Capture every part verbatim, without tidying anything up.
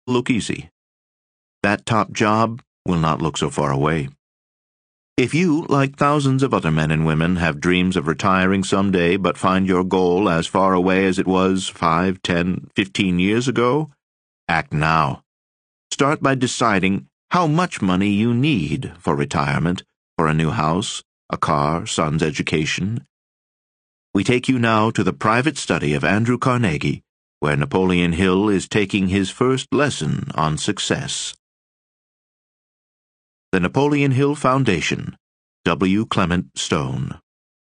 look easy. That top job will not look so far away. If you, like thousands of other men and women, have dreams of retiring someday but find your goal as far away as it was five, ten, fifteen years ago, act now. Start by deciding how much money you need for retirement, for a new house, a car, son's education. We take you now to the private study of Andrew Carnegie, where Napoleon Hill is taking his first lesson on success. The Napoleon Hill Foundation, W. Clement Stone.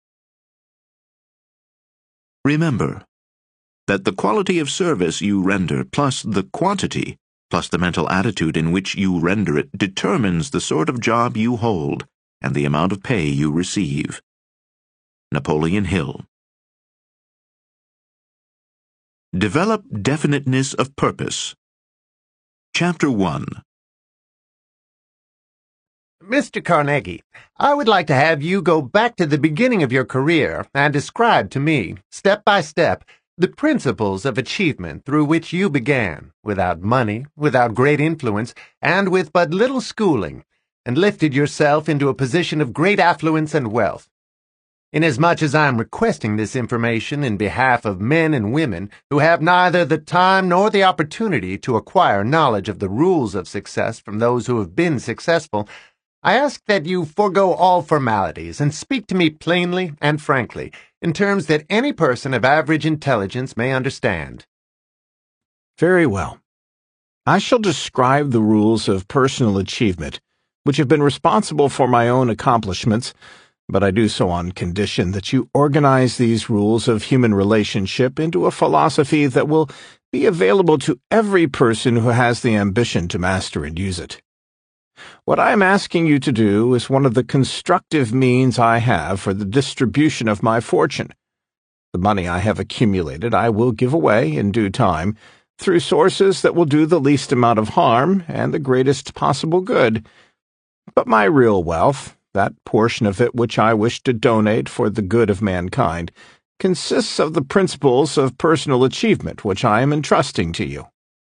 Remember that the quality of service you render plus the quantity plus the mental attitude in which you render it determines the sort of job you hold and the amount of pay you receive. Napoleon Hill. Develop definiteness of purpose. Chapter one. Mister Carnegie, I would like to have you go back to the beginning of your career and describe to me, step by step, the principles of achievement through which you began, without money, without great influence, and with but little schooling, and lifted yourself into a position of great affluence and wealth. Inasmuch as I am requesting this information in behalf of men and women who have neither the time nor the opportunity to acquire knowledge of the rules of success from those who have been successful, I ask that you forego all formalities and speak to me plainly and frankly, in terms that any person of average intelligence may understand. Very well. I shall describe the rules of personal achievement, which have been responsible for my own accomplishments, but I do so on condition that you organize these rules of human relationship into a philosophy that will be available to every person who has the ambition to master and use it. What I am asking you to do is one of the constructive means I have for the distribution of my fortune. The money I have accumulated I will give away in due time through sources that will do the least amount of harm and the greatest possible good. But my real wealth, that portion of it which I wish to donate for the good of mankind, consists of the principles of personal achievement which I am entrusting to you.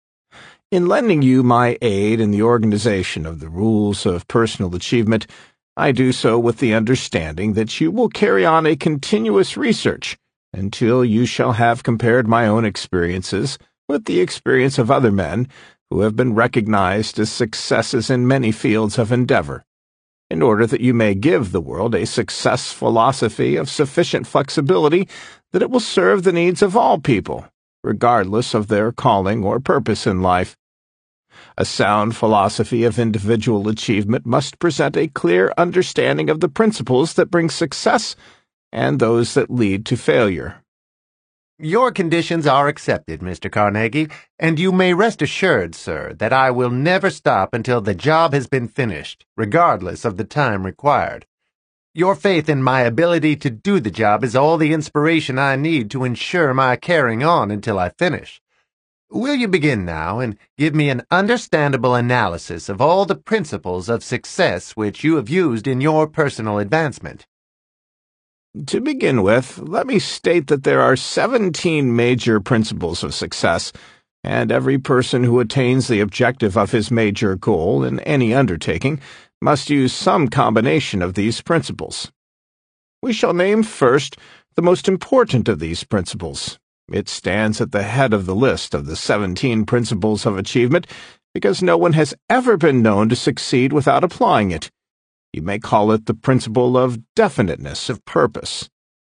In lending you my aid in the organization of the rules of personal achievement, I do so with the understanding that you will carry on a continuous research until you shall have compared my own experiences with the experience of other men who have been recognized as successes in many fields of endeavor, in order that you may give the world a success philosophy of sufficient flexibility that it will serve the needs of all people, regardless of their calling or purpose in life. A sound philosophy of individual achievement must present a clear understanding of the principles that bring success and those that lead to failure. Your conditions are accepted, Mister Carnegie, and you may rest assured, sir, that I will never stop until the job has been finished, regardless of the time required. Your faith in my ability to do the job is all the inspiration I need to ensure my carrying on until I finish. Will you begin now and give me an understandable analysis of all the principles of success which you have used in your personal advancement? To begin with, let me state that there are seventeen major principles of success, and every person who attains the objective of his major goal in any undertaking must use some combination of these principles. We shall name first the most important of these principles. It stands at the head of the list of the seventeen principles of achievement because no one has ever been known to succeed without applying it. You may call it the principle of definiteness of purpose.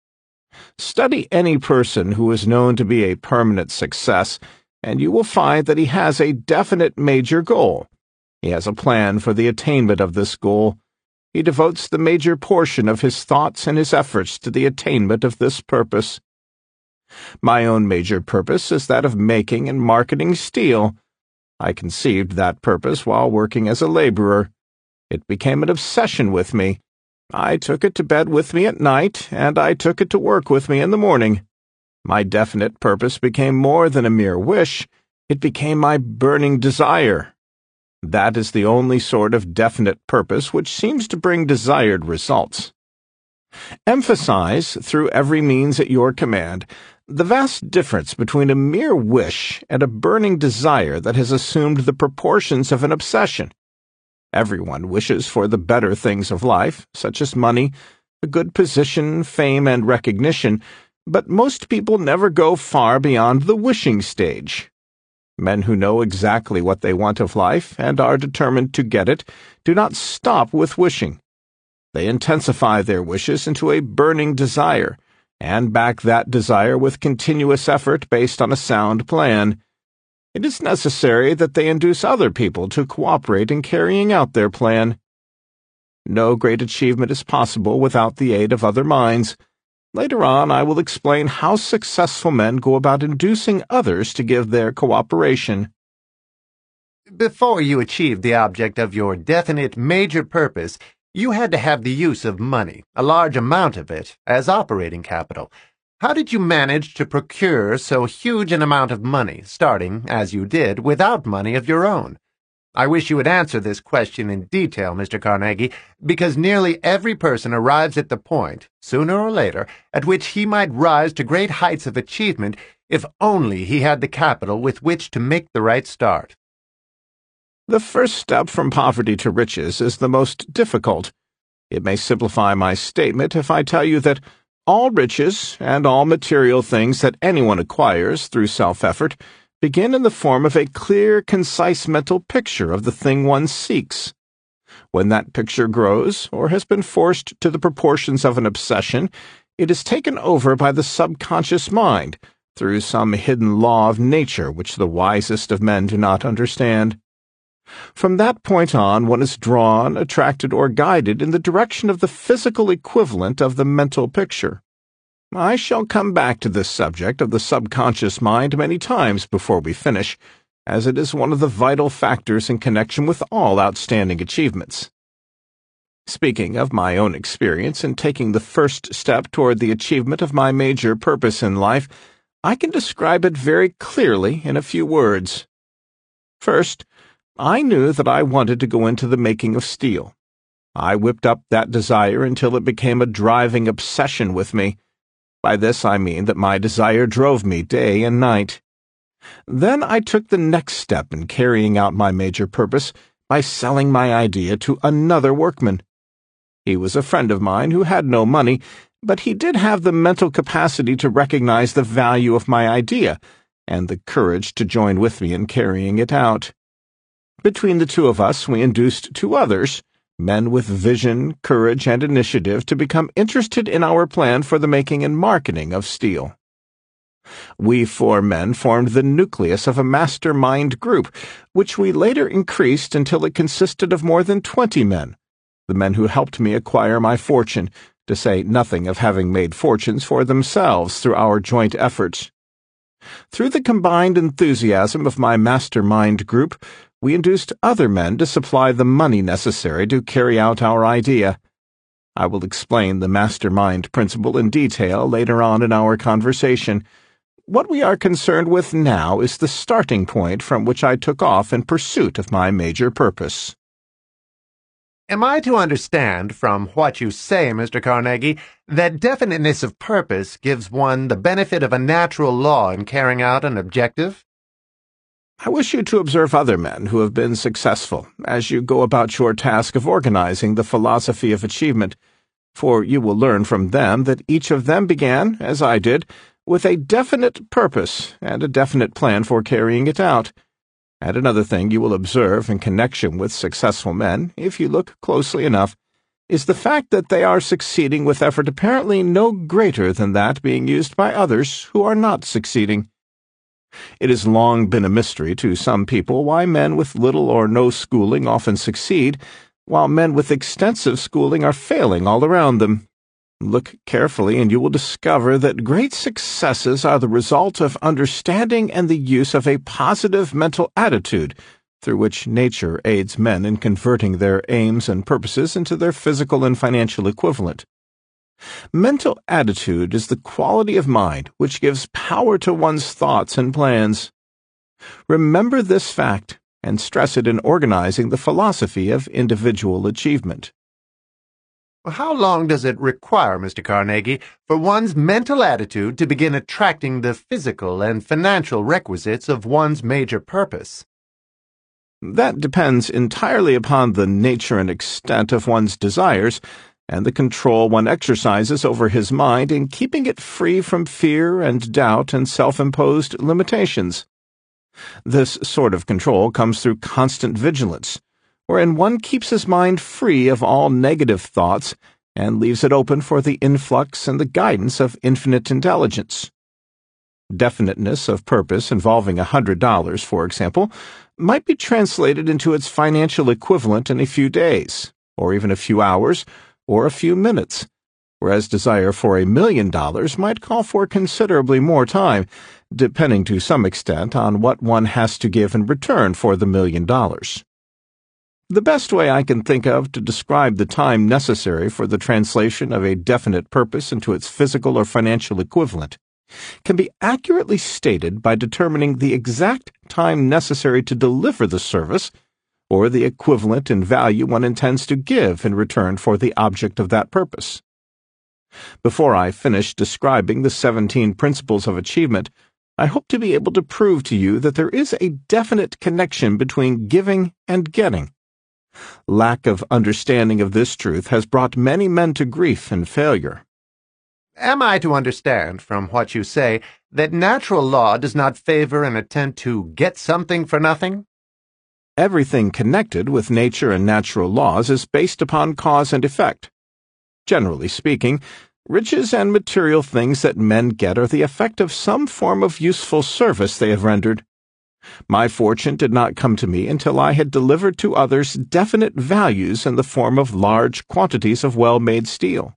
Study any person who is known to be a permanent success, and you will find that he has a definite major goal. He has a plan for the attainment of this goal. He devotes the major portion of his thoughts and his efforts to the attainment of this purpose. My own major purpose is that of making and marketing steel. I conceived that purpose while working as a laborer. It became an obsession with me. I took it to bed with me at night, and I took it to work with me in the morning. My definite purpose became more than a mere wish. It became my burning desire. That is the only sort of definite purpose which seems to bring desired results. Emphasize, through every means at your command, The vast difference between a mere wish and a burning desire that has assumed the proportions of an obsession. Everyone wishes for the better things of life, such as money, a good position, fame, and recognition, but most people never go far beyond the wishing stage. Men who know exactly what they want of life and are determined to get it do not stop with wishing. They intensify their wishes into a burning desire, and back that desire with continuous effort based on a sound plan. It is necessary that they induce other people to cooperate in carrying out their plan. No great achievement is possible without the aid of other minds. Later on, I will explain how successful men go about inducing others to give their cooperation. Before you achieved the object of your definite major purpose, you had to have the use of money, a large amount of it, as operating capital. How did you manage to procure so huge an amount of money, starting, as you did, without money of your own? I wish you would answer this question in detail, Mister Carnegie, because nearly every person arrives at the point, sooner or later, at which he might rise to great heights of achievement if only he had the capital with which to make the right start. The first step from poverty to riches is the most difficult. It may simplify my statement if I tell you that all riches and all material things that anyone acquires through self-effort begin in the form of a clear, concise mental picture of the thing one seeks. When that picture grows, or has been forced to the proportions of an obsession, it is taken over by the subconscious mind through some hidden law of nature which the wisest of men do not understand. From that point on, one is drawn, attracted, or guided in the direction of the physical equivalent of the mental picture. I shall come back to this subject of the subconscious mind many times before we finish, as it is one of the vital factors in connection with all outstanding achievements. Speaking of my own experience in taking the first step toward the achievement of my major purpose in life, I can describe it very clearly in a few words. First, I knew that I wanted to go into the making of steel. I whipped up that desire until it became a driving obsession with me. By this I mean that my desire drove me day and night. Then I took the next step in carrying out my major purpose by selling my idea to another workman. He was a friend of mine who had no money, but he did have the mental capacity to recognize the value of my idea and the courage to join with me in carrying it out. Between the two of us, we induced two others, men with vision, courage, and initiative, to become interested in our plan for the making and marketing of steel. We four men formed the nucleus of a mastermind group, which we later increased until it consisted of more than twenty men, the men who helped me acquire my fortune, to say nothing of having made fortunes for themselves through our joint efforts. Through the combined enthusiasm of my mastermind group, we induced other men to supply the money necessary to carry out our idea. I will explain the mastermind principle in detail later on in our conversation. What we are concerned with now is the starting point from which I took off in pursuit of my major purpose. Am I to understand from what you say, Mister Carnegie, that definiteness of purpose gives one the benefit of a natural law in carrying out an objective? I wish you to observe other men who have been successful as you go about your task of organizing the philosophy of achievement, for you will learn from them that each of them began, as I did, with a definite purpose and a definite plan for carrying it out. And another thing you will observe in connection with successful men, if you look closely enough, is the fact that they are succeeding with effort apparently no greater than that being used by others who are not succeeding. It has long been a mystery to some people why men with little or no schooling often succeed, while men with extensive schooling are failing all around them. Look carefully, and you will discover that great successes are the result of understanding and the use of a positive mental attitude, through which nature aids men in converting their aims and purposes into their physical and financial equivalent. Mental attitude is the quality of mind which gives power to one's thoughts and plans. Remember this fact and stress it in organizing the philosophy of individual achievement. How long does it require, Mister Carnegie, for one's mental attitude to begin attracting the physical and financial requisites of one's major purpose? That depends entirely upon the nature and extent of one's desires and the control one exercises over his mind in keeping it free from fear and doubt and self-imposed limitations. This sort of control comes through constant vigilance, wherein one keeps his mind free of all negative thoughts and leaves it open for the influx and the guidance of infinite intelligence. Definiteness of purpose involving a hundred dollars, for example, might be translated into its financial equivalent in a few days, or even a few hours, or a few minutes, whereas desire for a million dollars might call for considerably more time, depending to some extent on what one has to give in return for the million dollars. The best way I can think of to describe the time necessary for the translation of a definite purpose into its physical or financial equivalent can be accurately stated by determining the exact time necessary to deliver the service, or the equivalent in value one intends to give in return for the object of that purpose. Before I finish describing the seventeen principles of achievement, I hope to be able to prove to you that there is a definite connection between giving and getting. Lack of understanding of this truth has brought many men to grief and failure. Am I to understand, from what you say, that natural law does not favor an attempt to get something for nothing? Everything connected with nature and natural laws is based upon cause and effect. Generally speaking, riches and material things that men get are the effect of some form of useful service they have rendered. My fortune did not come to me until I had delivered to others definite values in the form of large quantities of well-made steel.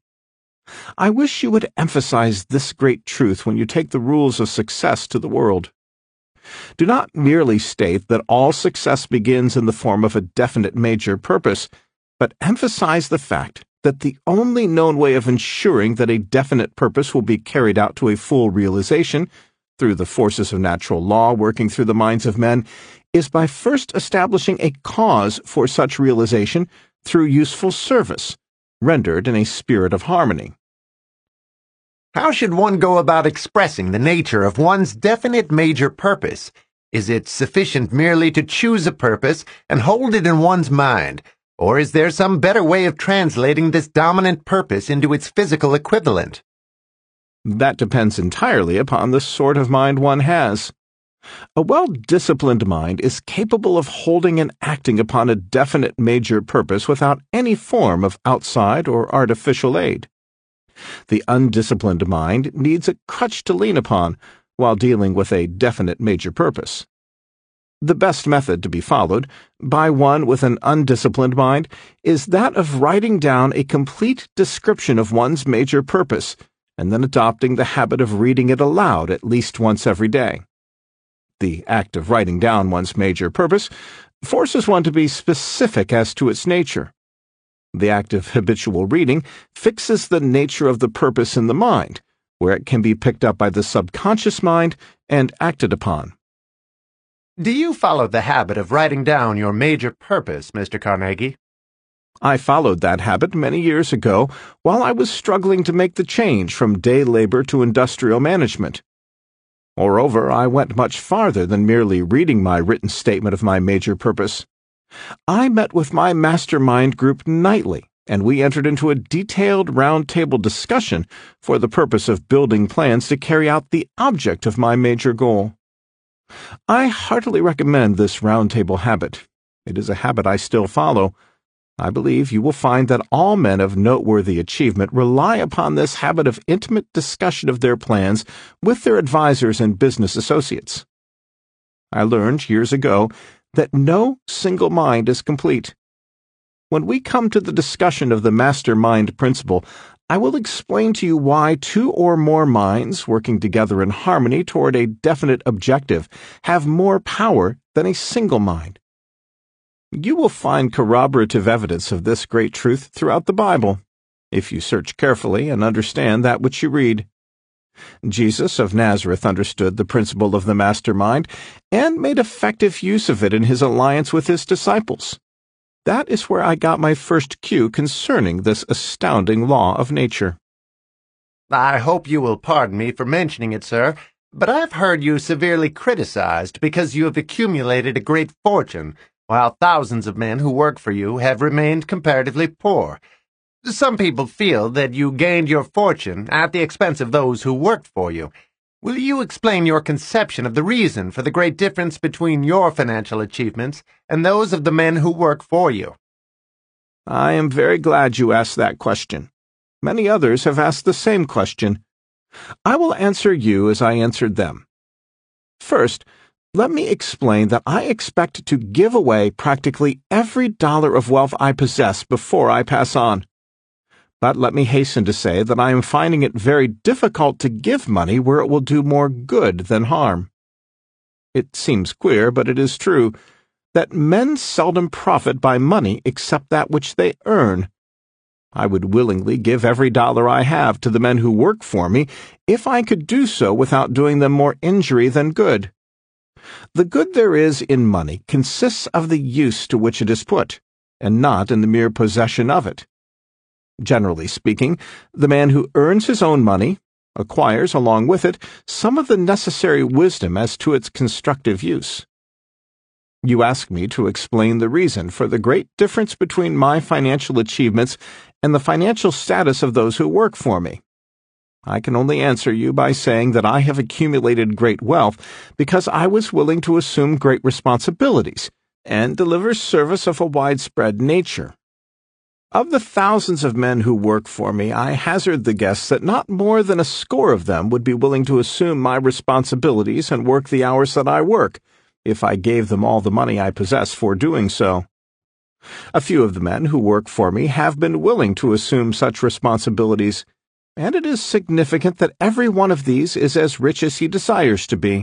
I wish you would emphasize this great truth when you take the rules of success to the world. Do not merely state that all success begins in the form of a definite major purpose, but emphasize the fact that the only known way of ensuring that a definite purpose will be carried out to a full realization, through the forces of natural law working through the minds of men, is by first establishing a cause for such realization through useful service, rendered in a spirit of harmony. How should one go about expressing the nature of one's definite major purpose? Is it sufficient merely to choose a purpose and hold it in one's mind, or is there some better way of translating this dominant purpose into its physical equivalent? That depends entirely upon the sort of mind one has. A well-disciplined mind is capable of holding and acting upon a definite major purpose without any form of outside or artificial aid. The undisciplined mind needs a crutch to lean upon while dealing with a definite major purpose. The best method to be followed by one with an undisciplined mind is that of writing down a complete description of one's major purpose and then adopting the habit of reading it aloud at least once every day. The act of writing down one's major purpose forces one to be specific as to its nature. The act of habitual reading fixes the nature of the purpose in the mind, where it can be picked up by the subconscious mind and acted upon. Do you follow the habit of writing down your major purpose, Mister Carnegie? I followed that habit many years ago while I was struggling to make the change from day labor to industrial management. Moreover, I went much farther than merely reading my written statement of my major purpose. I met with my mastermind group nightly, and we entered into a detailed round-table discussion for the purpose of building plans to carry out the object of my major goal. I heartily recommend this round-table habit. It is a habit I still follow. I believe you will find that all men of noteworthy achievement rely upon this habit of intimate discussion of their plans with their advisors and business associates. I learned years ago that no single mind is complete. When we come to the discussion of the mastermind principle, I will explain to you why two or more minds working together in harmony toward a definite objective have more power than a single mind. You will find corroborative evidence of this great truth throughout the Bible, if you search carefully and understand that which you read. Jesus of Nazareth understood the principle of the mastermind and made effective use of it in his alliance with his disciples. That is where I got my first cue concerning this astounding law of nature. I hope you will pardon me for mentioning it, sir, but I've heard you severely criticized because you have accumulated a great fortune, while thousands of men who work for you have remained comparatively poor. Some people feel that you gained your fortune at the expense of those who worked for you. Will you explain your conception of the reason for the great difference between your financial achievements and those of the men who work for you? I am very glad you asked that question. Many others have asked the same question. I will answer you as I answered them. First, let me explain that I expect to give away practically every dollar of wealth I possess before I pass on. But let me hasten to say that I am finding it very difficult to give money where it will do more good than harm. It seems queer, but it is true, that men seldom profit by money except that which they earn. I would willingly give every dollar I have to the men who work for me if I could do so without doing them more injury than good. The good there is in money consists of the use to which it is put, and not in the mere possession of it. Generally speaking, the man who earns his own money acquires, along with it, some of the necessary wisdom as to its constructive use. You ask me to explain the reason for the great difference between my financial achievements and the financial status of those who work for me. I can only answer you by saying that I have accumulated great wealth because I was willing to assume great responsibilities and deliver service of a widespread nature. Of the thousands of men who work for me, I hazard the guess that not more than a score of them would be willing to assume my responsibilities and work the hours that I work, if I gave them all the money I possess for doing so. A few of the men who work for me have been willing to assume such responsibilities, and it is significant that every one of these is as rich as he desires to be.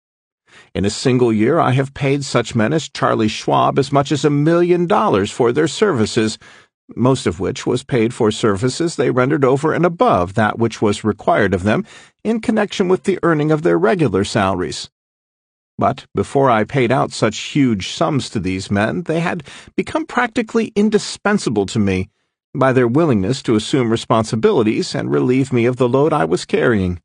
In a single year I have paid such men as Charlie Schwab as much as a million dollars for their services, most of which was paid for services they rendered over and above that which was required of them in connection with the earning of their regular salaries. But before I paid out such huge sums to these men, they had become practically indispensable to me by their willingness to assume responsibilities and relieve me of the load I was carrying.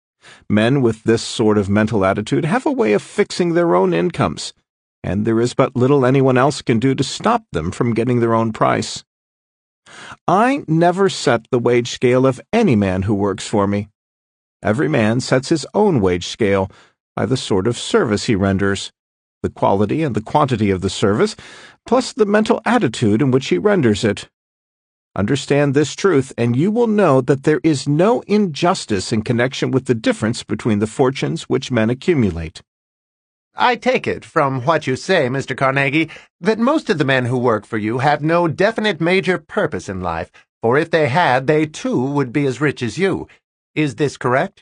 Men with this sort of mental attitude have a way of fixing their own incomes, and there is but little anyone else can do to stop them from getting their own price. I never set the wage scale of any man who works for me. Every man sets his own wage scale by the sort of service he renders, the quality and the quantity of the service, plus the mental attitude in which he renders it. Understand this truth, and you will know that there is no injustice in connection with the difference between the fortunes which men accumulate. I take it from what you say, Mister Carnegie, that most of the men who work for you have no definite major purpose in life, for if they had, they too would be as rich as you. Is this correct?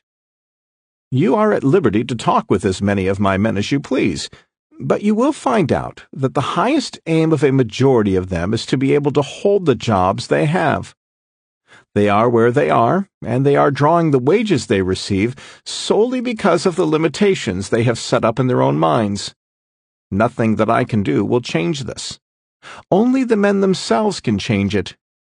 You are at liberty to talk with as many of my men as you please, but you will find out that the highest aim of a majority of them is to be able to hold the jobs they have. They are where they are, and they are drawing the wages they receive solely because of the limitations they have set up in their own minds. Nothing that I can do will change this. Only the men themselves can change it.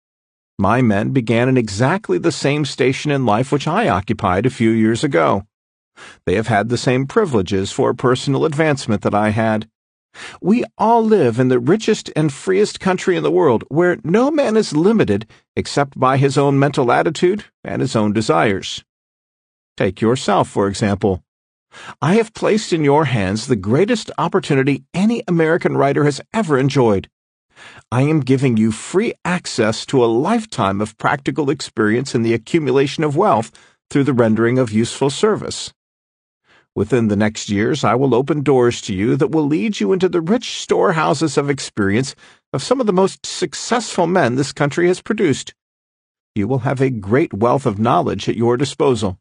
My men began in exactly the same station in life which I occupied a few years ago. They have had the same privileges for personal advancement that I had. We all live in the richest and freest country in the world, where no man is limited except by his own mental attitude and his own desires. Take yourself, for example. I have placed in your hands the greatest opportunity any American writer has ever enjoyed. I am giving you free access to a lifetime of practical experience in the accumulation of wealth through the rendering of useful service. Within the next years, I will open doors to you that will lead you into the rich storehouses of experience of some of the most successful men this country has produced. You will have a great wealth of knowledge at your disposal.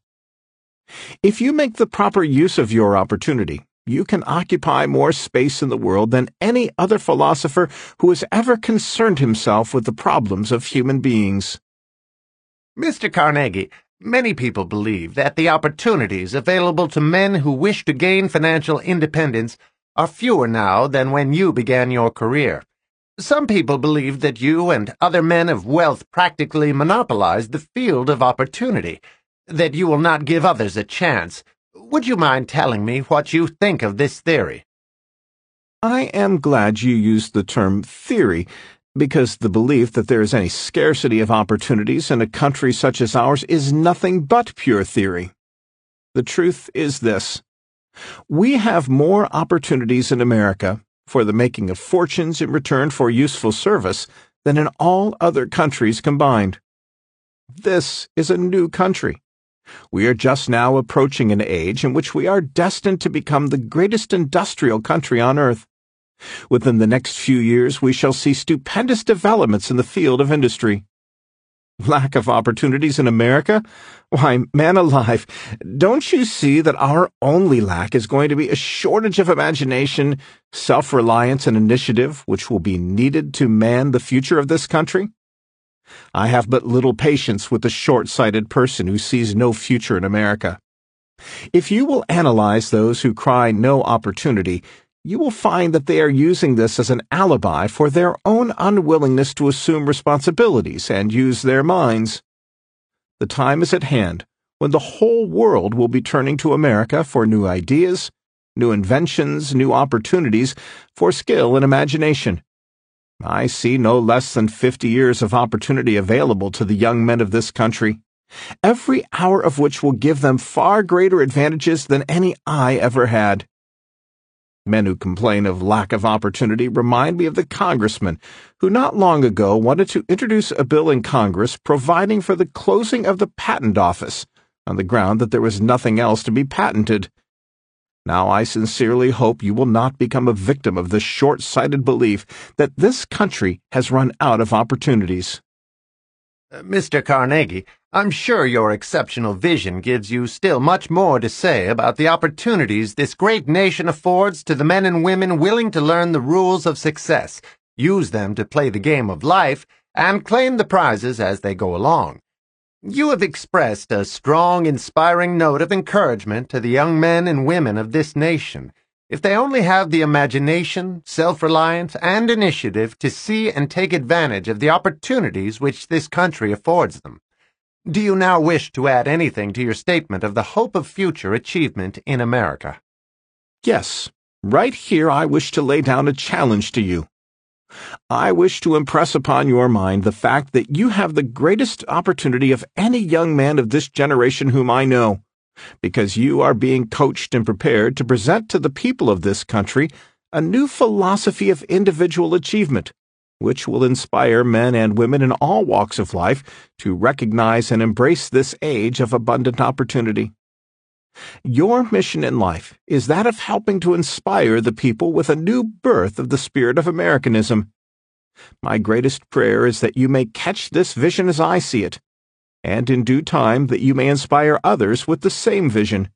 If you make the proper use of your opportunity, you can occupy more space in the world than any other philosopher who has ever concerned himself with the problems of human beings. Mister Carnegie, many people believe that the opportunities available to men who wish to gain financial independence are fewer now than when you began your career. Some people believe that you and other men of wealth practically monopolize the field of opportunity, that you will not give others a chance. Would you mind telling me what you think of this theory? I am glad you used the term theory, because the belief that there is any scarcity of opportunities in a country such as ours is nothing but pure theory. The truth is this: we have more opportunities in America for the making of fortunes in return for useful service than in all other countries combined. This is a new country. We are just now approaching an age in which we are destined to become the greatest industrial country on earth. Within the next few years, we shall see stupendous developments in the field of industry. Lack of opportunities in America? Why, man alive, don't you see that our only lack is going to be a shortage of imagination, self-reliance, and initiative which will be needed to man the future of this country? I have but little patience with the short-sighted person who sees no future in America. If you will analyze those who cry no opportunity, you will find that they are using this as an alibi for their own unwillingness to assume responsibilities and use their minds. The time is at hand when the whole world will be turning to America for new ideas, new inventions, new opportunities for skill and imagination. I see no less than fifty years of opportunity available to the young men of this country, every hour of which will give them far greater advantages than any I ever had. Men who complain of lack of opportunity remind me of the congressman who not long ago wanted to introduce a bill in Congress providing for the closing of the patent office on the ground that there was nothing else to be patented. Now I sincerely hope you will not become a victim of this short-sighted belief that this country has run out of opportunities. Uh, Mister Carnegie, I'm sure your exceptional vision gives you still much more to say about the opportunities this great nation affords to the men and women willing to learn the rules of success, use them to play the game of life, and claim the prizes as they go along. You have expressed a strong, inspiring note of encouragement to the young men and women of this nation. If they only have the imagination, self-reliance, and initiative to see and take advantage of the opportunities which this country affords them. Do you now wish to add anything to your statement of the hope of future achievement in America? Yes, right here I wish to lay down a challenge to you. I wish to impress upon your mind the fact that you have the greatest opportunity of any young man of this generation whom I know, because you are being coached and prepared to present to the people of this country a new philosophy of individual achievement, which will inspire men and women in all walks of life to recognize and embrace this age of abundant opportunity. Your mission in life is that of helping to inspire the people with a new birth of the spirit of Americanism. My greatest prayer is that you may catch this vision as I see it, and in due time that you may inspire others with the same vision.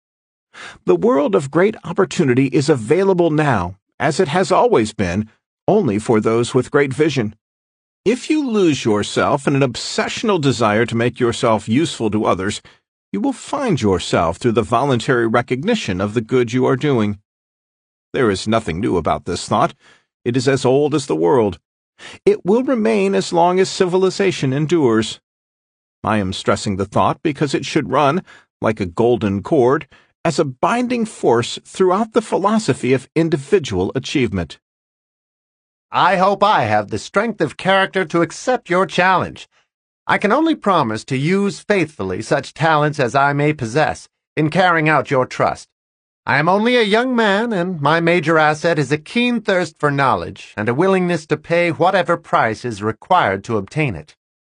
The world of great opportunity is available now, as it has always been, only for those with great vision. If you lose yourself in an obsessional desire to make yourself useful to others, you will find yourself through the voluntary recognition of the good you are doing. There is nothing new about this thought. It is as old as the world. It will remain as long as civilization endures. I am stressing the thought because it should run, like a golden cord, as a binding force throughout the philosophy of individual achievement. I hope I have the strength of character to accept your challenge. I can only promise to use faithfully such talents as I may possess in carrying out your trust. I am only a young man, and my major asset is a keen thirst for knowledge and a willingness to pay whatever price is required to obtain it.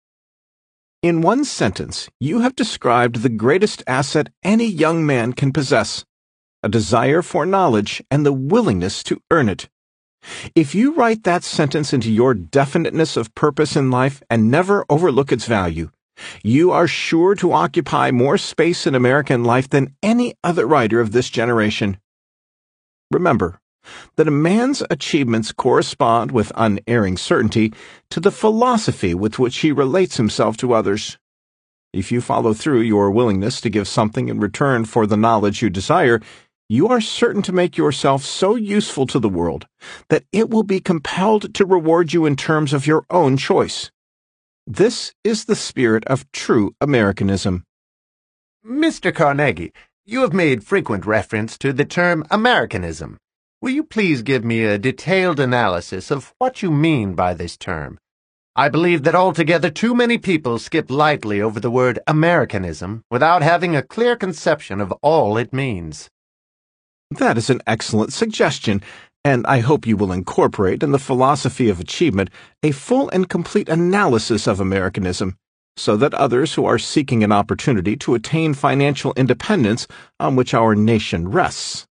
In one sentence, you have described the greatest asset any young man can possess, a desire for knowledge and the willingness to earn it. If you write that sentence into your definiteness of purpose in life and never overlook its value, you are sure to occupy more space in American life than any other writer of this generation. Remember that a man's achievements correspond with unerring certainty to the philosophy with which he relates himself to others. If you follow through your willingness to give something in return for the knowledge you desire, you are certain to make yourself so useful to the world that it will be compelled to reward you in terms of your own choice. This is the spirit of true Americanism. Mister Carnegie, you have made frequent reference to the term Americanism. Will you please give me a detailed analysis of what you mean by this term? I believe that altogether too many people skip lightly over the word Americanism without having a clear conception of all it means. That is an excellent suggestion, and I hope you will incorporate in the philosophy of achievement a full and complete analysis of Americanism, so that others who are seeking an opportunity to attain financial independence on which our nation rests.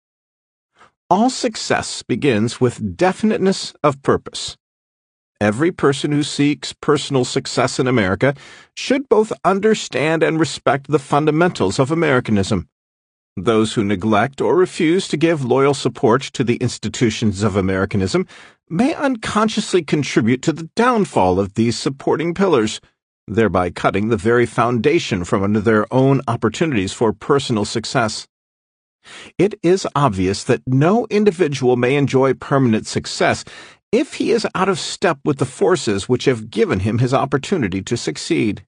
All success begins with definiteness of purpose. Every person who seeks personal success in America should both understand and respect the fundamentals of Americanism. Those who neglect or refuse to give loyal support to the institutions of Americanism may unconsciously contribute to the downfall of these supporting pillars, thereby cutting the very foundation from under their own opportunities for personal success. It is obvious that no individual may enjoy permanent success if he is out of step with the forces which have given him his opportunity to succeed.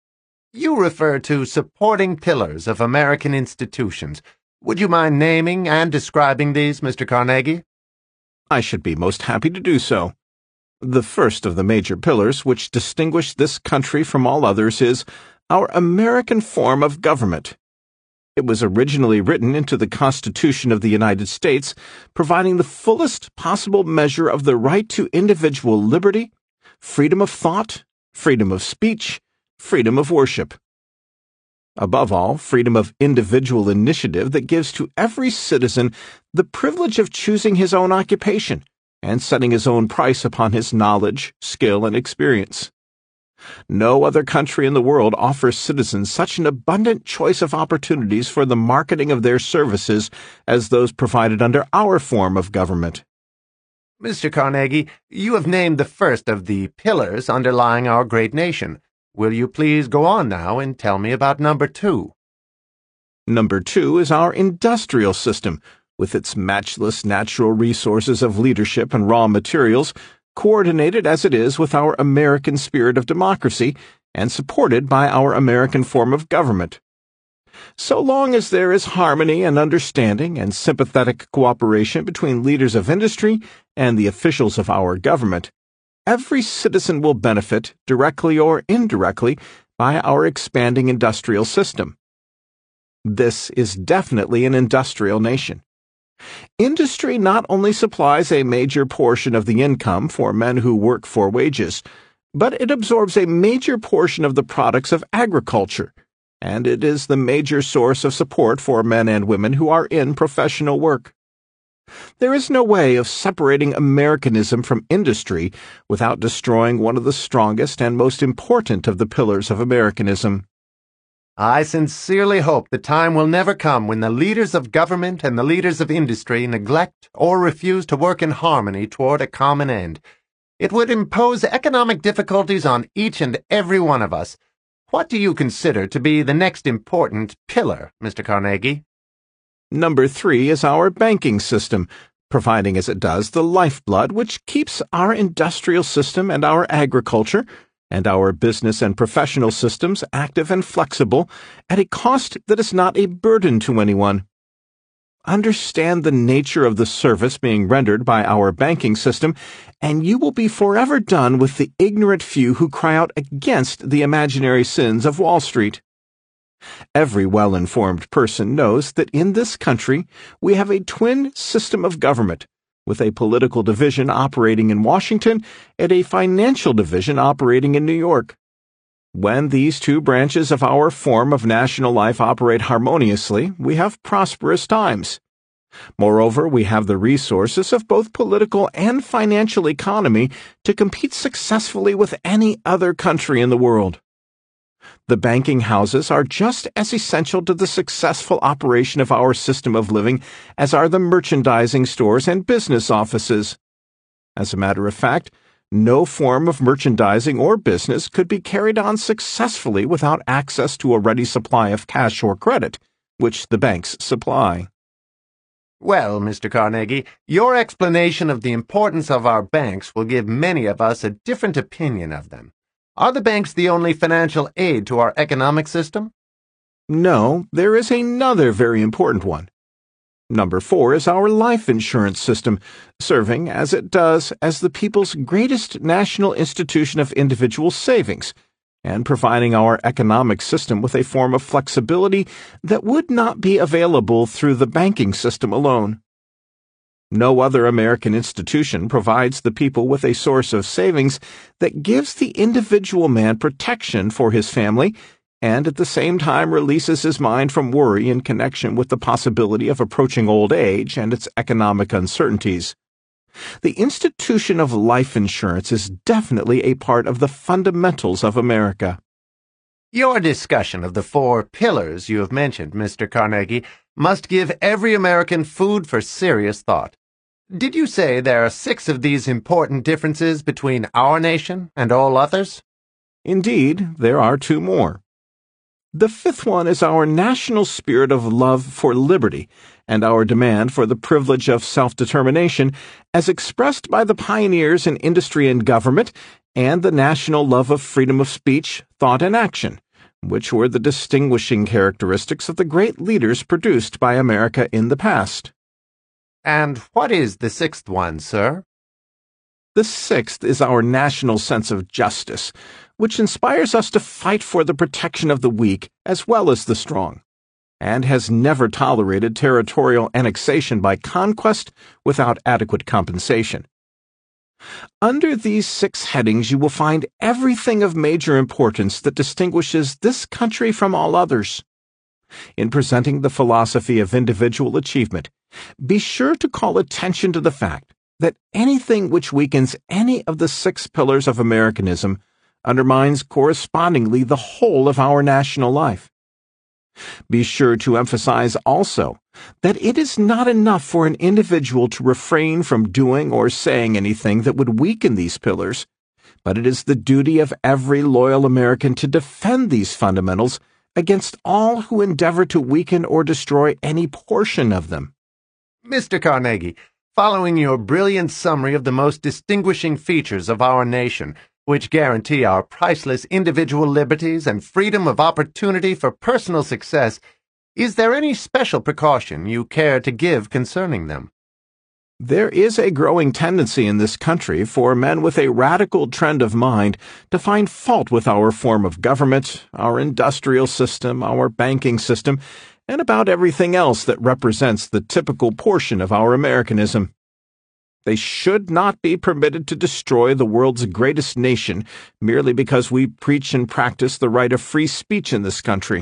You refer to supporting pillars of American institutions. Would you mind naming and describing these, Mister Carnegie? I should be most happy to do so. The first of the major pillars which distinguish this country from all others is our American form of government. It was originally written into the Constitution of the United States, providing the fullest possible measure of the right to individual liberty, freedom of thought, freedom of speech, freedom of worship. Above all, freedom of individual initiative that gives to every citizen the privilege of choosing his own occupation and setting his own price upon his knowledge, skill, and experience. No other country in the world offers citizens such an abundant choice of opportunities for the marketing of their services as those provided under our form of government. Mister Carnegie, you have named the first of the pillars underlying our great nation. Will you please go on now and tell me about number two? Number two is our industrial system, with its matchless natural resources of leadership and raw materials, coordinated as it is with our American spirit of democracy and supported by our American form of government. So long as there is harmony and understanding and sympathetic cooperation between leaders of industry and the officials of our government, every citizen will benefit, directly or indirectly, by our expanding industrial system. This is definitely an industrial nation. Industry not only supplies a major portion of the income for men who work for wages, but it absorbs a major portion of the products of agriculture, and it is the major source of support for men and women who are in professional work. There is no way of separating Americanism from industry without destroying one of the strongest and most important of the pillars of Americanism. I sincerely hope the time will never come when the leaders of government and the leaders of industry neglect or refuse to work in harmony toward a common end. It would impose economic difficulties on each and every one of us. What do you consider to be the next important pillar, Mister Carnegie? Number three is our banking system, providing as it does the lifeblood which keeps our industrial system and our agriculture and our business and professional systems active and flexible at a cost that is not a burden to anyone. Understand the nature of the service being rendered by our banking system, and you will be forever done with the ignorant few who cry out against the imaginary sins of Wall Street. Every well-informed person knows that in this country we have a twin system of government, with a political division operating in Washington and a financial division operating in New York. When these two branches of our form of national life operate harmoniously, we have prosperous times. Moreover, we have the resources of both political and financial economy to compete successfully with any other country in the world. The banking houses are just as essential to the successful operation of our system of living as are the merchandising stores and business offices. As a matter of fact, no form of merchandising or business could be carried on successfully without access to a ready supply of cash or credit, which the banks supply. Well, Mister Carnegie, your explanation of the importance of our banks will give many of us a different opinion of them. Are the banks the only financial aid to our economic system? No, there is another very important one. Number four is our life insurance system, serving, as it does, as the people's greatest national institution of individual savings, and providing our economic system with a form of flexibility that would not be available through the banking system alone. No other American institution provides the people with a source of savings that gives the individual man protection for his family and at the same time releases his mind from worry in connection with the possibility of approaching old age and its economic uncertainties. The institution of life insurance is definitely a part of the fundamentals of America. Your discussion of the four pillars you have mentioned, Mister Carnegie, must give every American food for serious thought. Did you say there are six of these important differences between our nation and all others? Indeed, there are two more. The fifth one is our national spirit of love for liberty and our demand for the privilege of self-determination as expressed by the pioneers in industry and government and the national love of freedom of speech, thought, and action, which were the distinguishing characteristics of the great leaders produced by America in the past. And what is the sixth one, sir? The sixth is our national sense of justice, which inspires us to fight for the protection of the weak as well as the strong, and has never tolerated territorial annexation by conquest without adequate compensation. Under these six headings you will find everything of major importance that distinguishes this country from all others. In presenting the philosophy of individual achievement, be sure to call attention to the fact that anything which weakens any of the six pillars of Americanism undermines correspondingly the whole of our national life. Be sure to emphasize also that it is not enough for an individual to refrain from doing or saying anything that would weaken these pillars, but it is the duty of every loyal American to defend these fundamentals against all who endeavor to weaken or destroy any portion of them. Mister Carnegie, following your brilliant summary of the most distinguishing features of our nation, which guarantee our priceless individual liberties and freedom of opportunity for personal success, is there any special precaution you care to give concerning them? There is a growing tendency in this country for men with a radical trend of mind to find fault with our form of government, our industrial system, our banking system, and about everything else that represents the typical portion of our Americanism. They should not be permitted to destroy the world's greatest nation merely because we preach and practice the right of free speech in this country.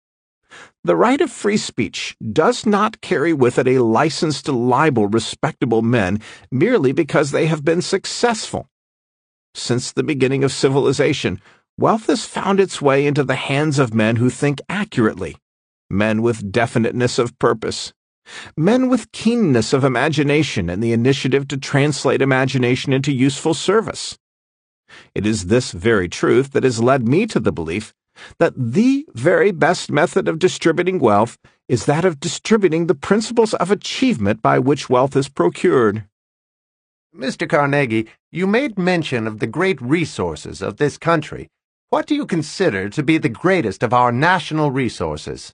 The right of free speech does not carry with it a license to libel respectable men merely because they have been successful. Since the beginning of civilization, wealth has found its way into the hands of men who think accurately, men with definiteness of purpose, men with keenness of imagination and the initiative to translate imagination into useful service. It is this very truth that has led me to the belief that the very best method of distributing wealth is that of distributing the principles of achievement by which wealth is procured. Mister Carnegie, you made mention of the great resources of this country. What do you consider to be the greatest of our national resources?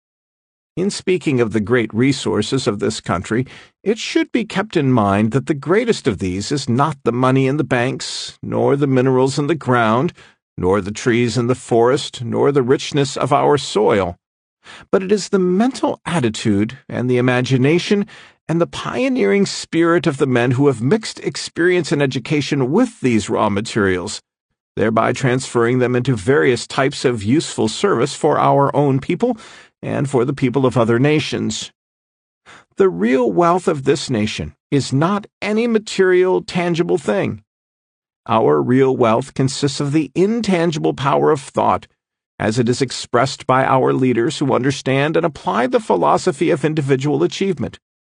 In speaking of the great resources of this country, it should be kept in mind that the greatest of these is not the money in the banks, nor the minerals in the ground, nor the trees in the forest, nor the richness of our soil, but it is the mental attitude and the imagination and the pioneering spirit of the men who have mixed experience and education with these raw materials, thereby transferring them into various types of useful service for our own people and for the people of other nations. The real wealth of this nation is not any material, tangible thing. Our real wealth consists of the intangible power of thought, as it is expressed by our leaders who understand and apply the philosophy of individual achievement.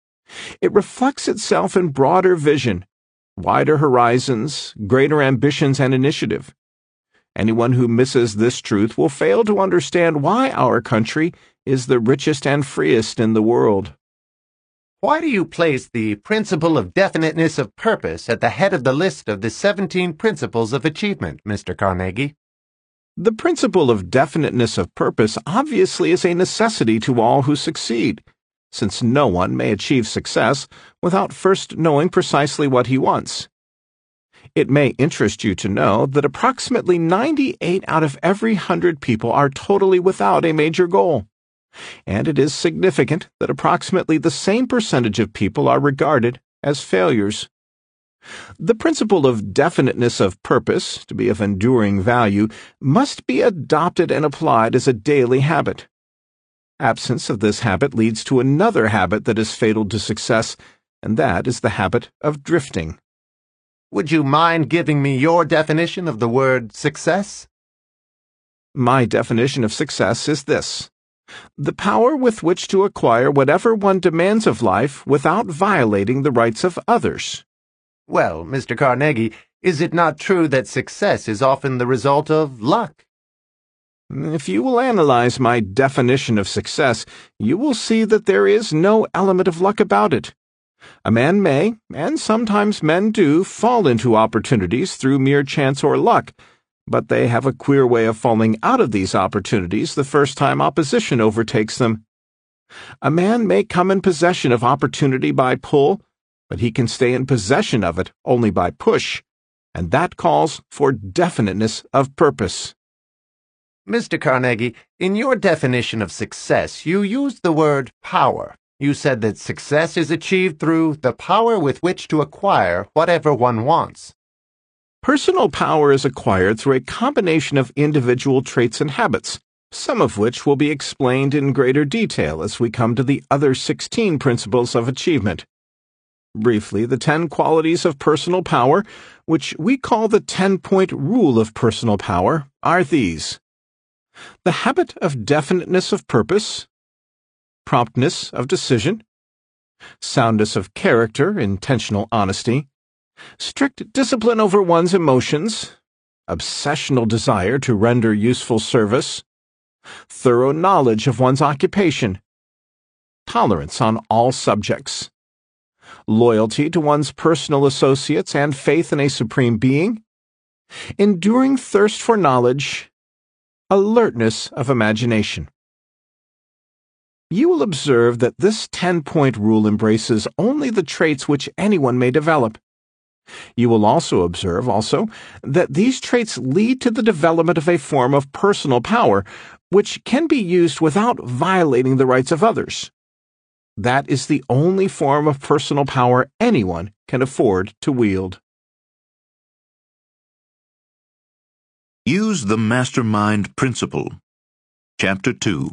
It reflects itself in broader vision, wider horizons, greater ambitions and initiative. Anyone who misses this truth will fail to understand why our country is the richest and freest in the world. Why do you place the principle of definiteness of purpose at the head of the list of the seventeen principles of achievement, Mister Carnegie? The principle of definiteness of purpose obviously is a necessity to all who succeed, since no one may achieve success without first knowing precisely what he wants. It may interest you to know that approximately ninety-eight out of every hundred people are totally without a major goal, and it is significant that approximately the same percentage of people are regarded as failures. The principle of definiteness of purpose, to be of enduring value, must be adopted and applied as a daily habit. Absence of this habit leads to another habit that is fatal to success, and that is the habit of drifting. Would you mind giving me your definition of the word success? My definition of success is this: the power with which to acquire whatever one demands of life without violating the rights of others. Well, Mister Carnegie, is it not true that success is often the result of luck? If you will analyze my definition of success, you will see that there is no element of luck about it. A man may, and sometimes men do, fall into opportunities through mere chance or luck, but they have a queer way of falling out of these opportunities the first time opposition overtakes them. A man may come in possession of opportunity by pull, but he can stay in possession of it only by push, and that calls for definiteness of purpose. Mister Carnegie, in your definition of success, you used the word power. You said that success is achieved through the power with which to acquire whatever one wants. Personal power is acquired through a combination of individual traits and habits, some of which will be explained in greater detail as we come to the other sixteen principles of achievement. Briefly, the ten qualities of personal power, which we call the ten-point rule of personal power, are these: the habit of definiteness of purpose, promptness of decision, soundness of character, intentional honesty, strict discipline over one's emotions, obsessional desire to render useful service, thorough knowledge of one's occupation, tolerance on all subjects, loyalty to one's personal associates and faith in a supreme being, enduring thirst for knowledge, alertness of imagination. You will observe that this ten-point rule embraces only the traits which anyone may develop. You will also observe, also, that these traits lead to the development of a form of personal power, which can be used without violating the rights of others. That is the only form of personal power anyone can afford to wield. Use the mastermind principle. Chapter two.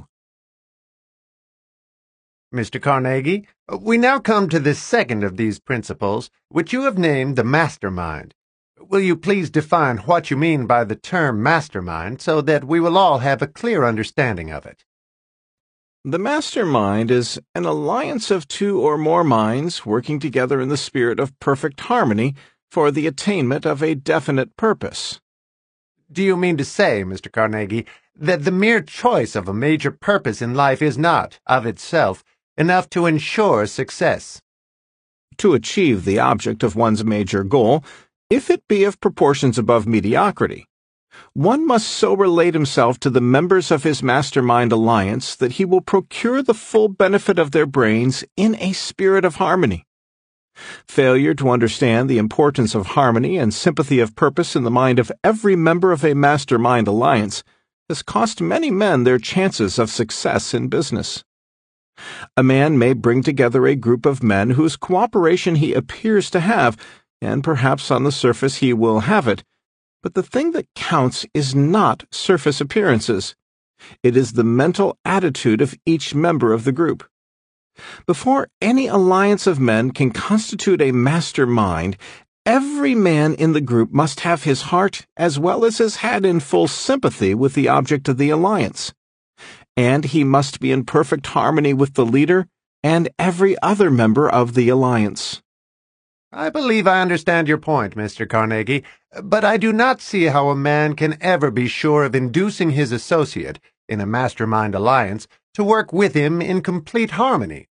Mister Carnegie, we now come to the second of these principles, which you have named the mastermind. Will you please define what you mean by the term mastermind so that we will all have a clear understanding of it? The mastermind is an alliance of two or more minds working together in the spirit of perfect harmony for the attainment of a definite purpose. Do you mean to say, Mister Carnegie, that the mere choice of a major purpose in life is not, of itself, enough to ensure success? To achieve the object of one's major goal, if it be of proportions above mediocrity, one must so relate himself to the members of his mastermind alliance that he will procure the full benefit of their brains in a spirit of harmony. Failure to understand the importance of harmony and sympathy of purpose in the mind of every member of a mastermind alliance has cost many men their chances of success in business. A man may bring together a group of men whose cooperation he appears to have, and perhaps on the surface he will have it, but the thing that counts is not surface appearances. It is the mental attitude of each member of the group. Before any alliance of men can constitute a mastermind, every man in the group must have his heart as well as his head in full sympathy with the object of the alliance, and he must be in perfect harmony with the leader and every other member of the alliance. I believe I understand your point, Mister Carnegie, but I do not see how a man can ever be sure of inducing his associate, in a mastermind alliance, to work with him in complete harmony.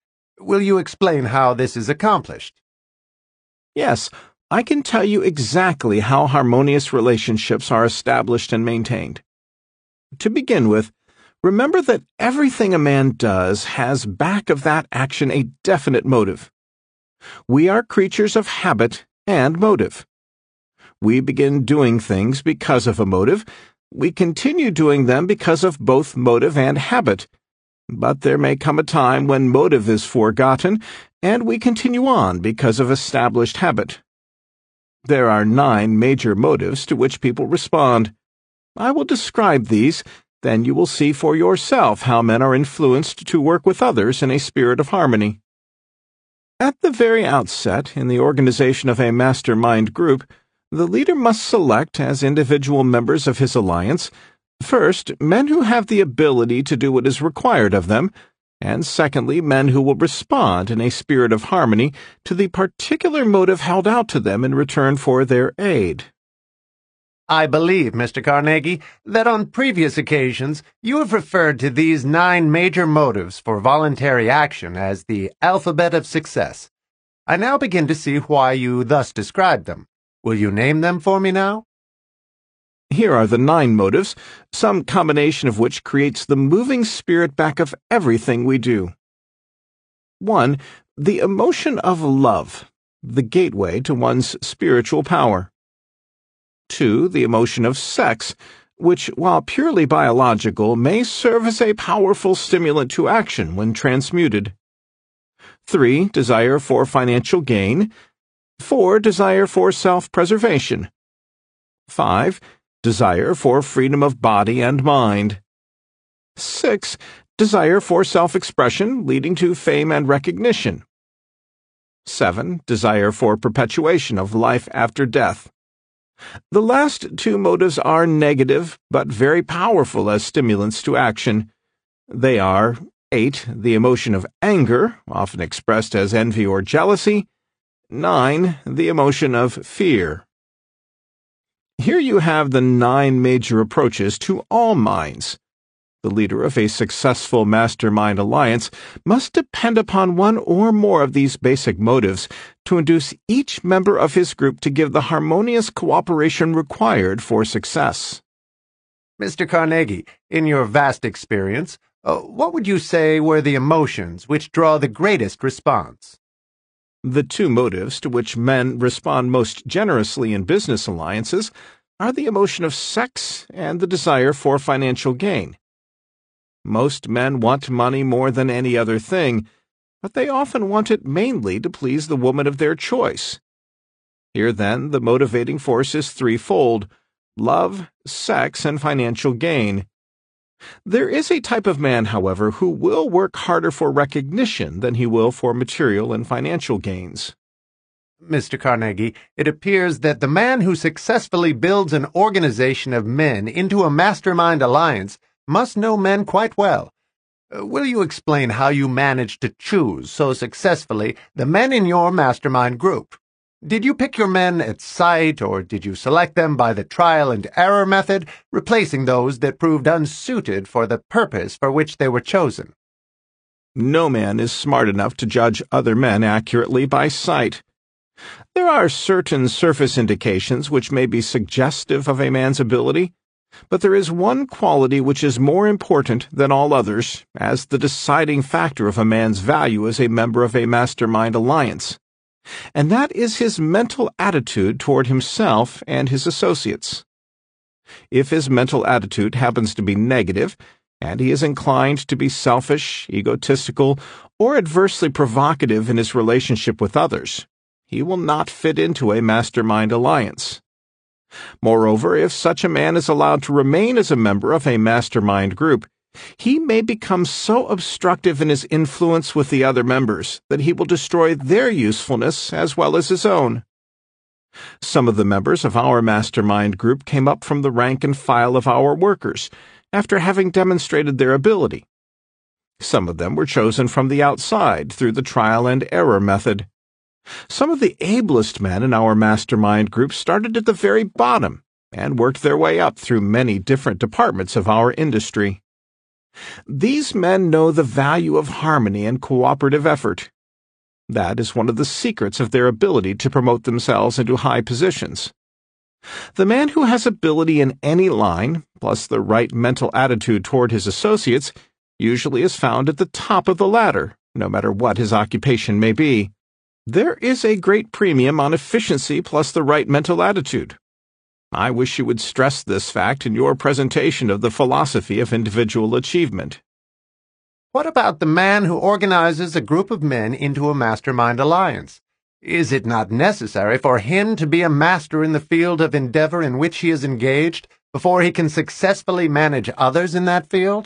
Will you explain how this is accomplished? Yes, I can tell you exactly how harmonious relationships are established and maintained. To begin with, remember that everything a man does has back of that action a definite motive. We are creatures of habit and motive. We begin doing things because of a motive. We continue doing them because of both motive and habit. But there may come a time when motive is forgotten, and we continue on because of established habit. There are nine major motives to which people respond. I will describe these, then you will see for yourself how men are influenced to work with others in a spirit of harmony. At the very outset, in the organization of a mastermind group, the leader must select, as individual members of his alliance, first, men who have the ability to do what is required of them, and secondly, men who will respond in a spirit of harmony to the particular motive held out to them in return for their aid. I believe, Mister Carnegie, that on previous occasions you have referred to these nine major motives for voluntary action as the alphabet of success. I now begin to see why you thus described them. Will you name them for me now? Here are the nine motives, some combination of which creates the moving spirit back of everything we do. One, the emotion of love, the gateway to one's spiritual power. Two, the emotion of sex, which, while purely biological, may serve as a powerful stimulant to action when transmuted. Three, desire for financial gain. Four, desire for self-preservation. Five, desire for freedom of body and mind. Six, desire for self-expression leading to fame and recognition. Seven, desire for perpetuation of life after death. The last two motives are negative, but very powerful as stimulants to action. They are, eight, the emotion of anger, often expressed as envy or jealousy. Nine, the emotion of fear. Here you have the nine major approaches to all minds. The leader of a successful mastermind alliance must depend upon one or more of these basic motives to induce each member of his group to give the harmonious cooperation required for success. Mister Carnegie, in your vast experience, uh, what would you say were the emotions which draw the greatest response? The two motives to which men respond most generously in business alliances are the emotion of sex and the desire for financial gain. Most men want money more than any other thing, but they often want it mainly to please the woman of their choice. Here, then, the motivating force is threefold: love, sex, and financial gain. There is a type of man, however, who will work harder for recognition than he will for material and financial gains. Mister Carnegie, it appears that the man who successfully builds an organization of men into a mastermind alliance must know men quite well. Uh, will you explain how you managed to choose so successfully the men in your mastermind group? Did you pick your men at sight, or did you select them by the trial and error method, replacing those that proved unsuited for the purpose for which they were chosen? No man is smart enough to judge other men accurately by sight. There are certain surface indications which may be suggestive of a man's ability, but there is one quality which is more important than all others as the deciding factor of a man's value as a member of a mastermind alliance, and that is his mental attitude toward himself and his associates. If his mental attitude happens to be negative, and he is inclined to be selfish, egotistical, or adversely provocative in his relationship with others, he will not fit into a mastermind alliance. Moreover, if such a man is allowed to remain as a member of a mastermind group, he may become so obstructive in his influence with the other members that he will destroy their usefulness as well as his own. Some of the members of our mastermind group came up from the rank and file of our workers, after having demonstrated their ability. Some of them were chosen from the outside through the trial and error method. Some of the ablest men in our mastermind group started at the very bottom and worked their way up through many different departments of our industry. These men know the value of harmony and cooperative effort. That is one of the secrets of their ability to promote themselves into high positions. The man who has ability in any line, plus the right mental attitude toward his associates, usually is found at the top of the ladder, no matter what his occupation may be. There is a great premium on efficiency plus the right mental attitude. I wish you would stress this fact in your presentation of the philosophy of individual achievement. What about the man who organizes a group of men into a mastermind alliance? Is it not necessary for him to be a master in the field of endeavor in which he is engaged before he can successfully manage others in that field?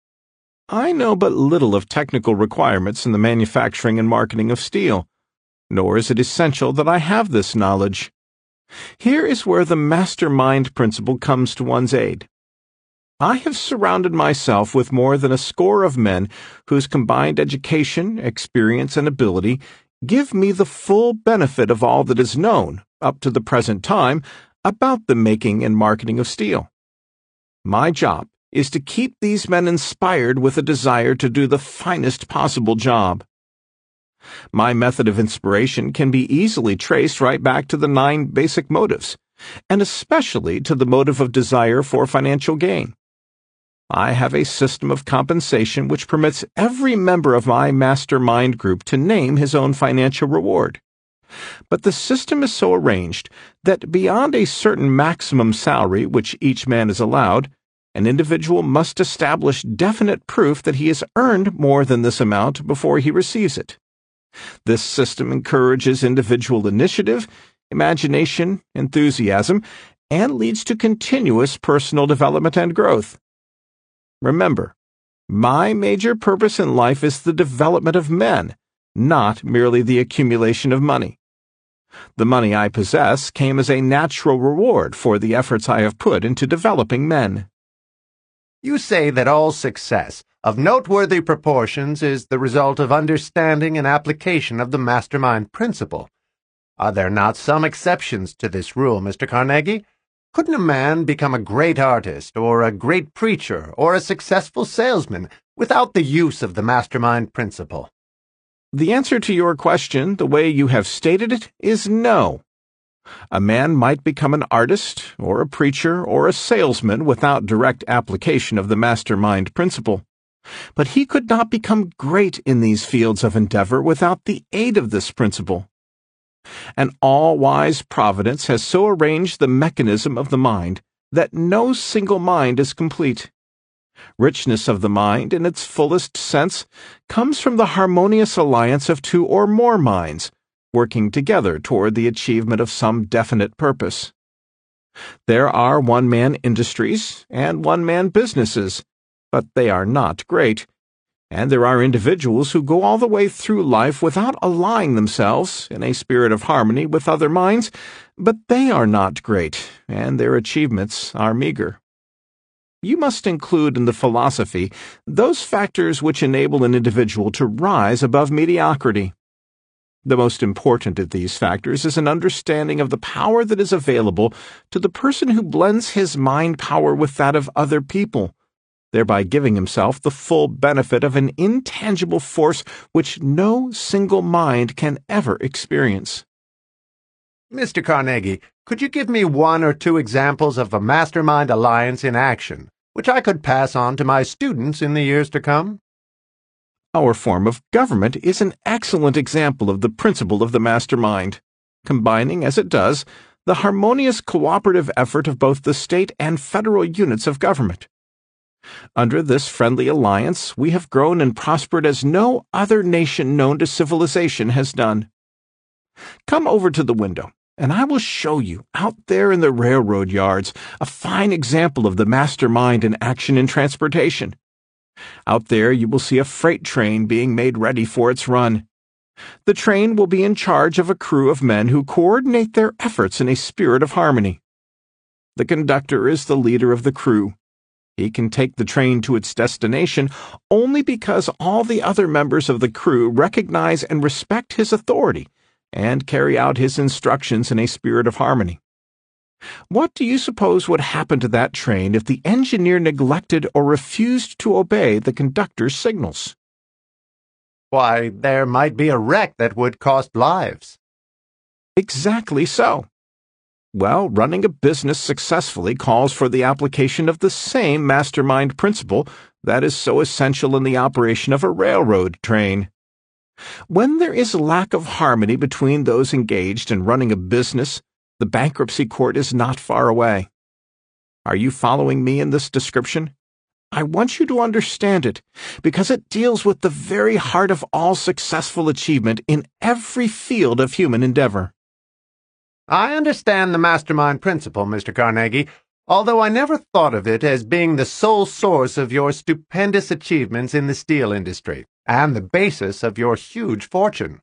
I know but little of technical requirements in the manufacturing and marketing of steel, nor is it essential that I have this knowledge. Here is where the mastermind principle comes to one's aid. I have surrounded myself with more than a score of men whose combined education, experience, and ability give me the full benefit of all that is known, up to the present time, about the making and marketing of steel. My job is to keep these men inspired with a desire to do the finest possible job. My method of inspiration can be easily traced right back to the nine basic motives, and especially to the motive of desire for financial gain. I have a system of compensation which permits every member of my mastermind group to name his own financial reward. But the system is so arranged that beyond a certain maximum salary which each man is allowed, an individual must establish definite proof that he has earned more than this amount before he receives it. This system encourages individual initiative, imagination, enthusiasm, and leads to continuous personal development and growth. Remember, my major purpose in life is the development of men, not merely the accumulation of money. The money I possess came as a natural reward for the efforts I have put into developing men. You say that all success of noteworthy proportions is the result of understanding and application of the mastermind principle. Are there not some exceptions to this rule, Mister Carnegie? Couldn't a man become a great artist, or a great preacher, or a successful salesman without the use of the mastermind principle? The answer to your question, the way you have stated it, is no. A man might become an artist, or a preacher, or a salesman without direct application of the mastermind principle. But he could not become great in these fields of endeavor without the aid of this principle. An all-wise providence has so arranged the mechanism of the mind that no single mind is complete. Richness of the mind, in its fullest sense, comes from the harmonious alliance of two or more minds, working together toward the achievement of some definite purpose. There are one-man industries and one-man businesses, but they are not great. And there are individuals who go all the way through life without allying themselves in a spirit of harmony with other minds, but they are not great, and their achievements are meager. You must include in the philosophy those factors which enable an individual to rise above mediocrity. The most important of these factors is an understanding of the power that is available to the person who blends his mind power with that of other people, thereby giving himself the full benefit of an intangible force which no single mind can ever experience. Mister Carnegie, could you give me one or two examples of a mastermind alliance in action, which I could pass on to my students in the years to come? Our form of government is an excellent example of the principle of the mastermind, combining, as it does, the harmonious cooperative effort of both the state and federal units of government. Under this friendly alliance, we have grown and prospered as no other nation known to civilization has done. Come over to the window, and I will show you, out there in the railroad yards, a fine example of the mastermind in action in transportation. Out there you will see a freight train being made ready for its run. The train will be in charge of a crew of men who coordinate their efforts in a spirit of harmony. The conductor is the leader of the crew. He can take the train to its destination only because all the other members of the crew recognize and respect his authority and carry out his instructions in a spirit of harmony. What do you suppose would happen to that train if the engineer neglected or refused to obey the conductor's signals? Why, there might be a wreck that would cost lives. Exactly so. Well, running a business successfully calls for the application of the same mastermind principle that is so essential in the operation of a railroad train. When there is a lack of harmony between those engaged in running a business, the bankruptcy court is not far away. Are you following me in this description? I want you to understand it, because it deals with the very heart of all successful achievement in every field of human endeavor. I understand the mastermind principle, Mister Carnegie, although I never thought of it as being the sole source of your stupendous achievements in the steel industry, and the basis of your huge fortune.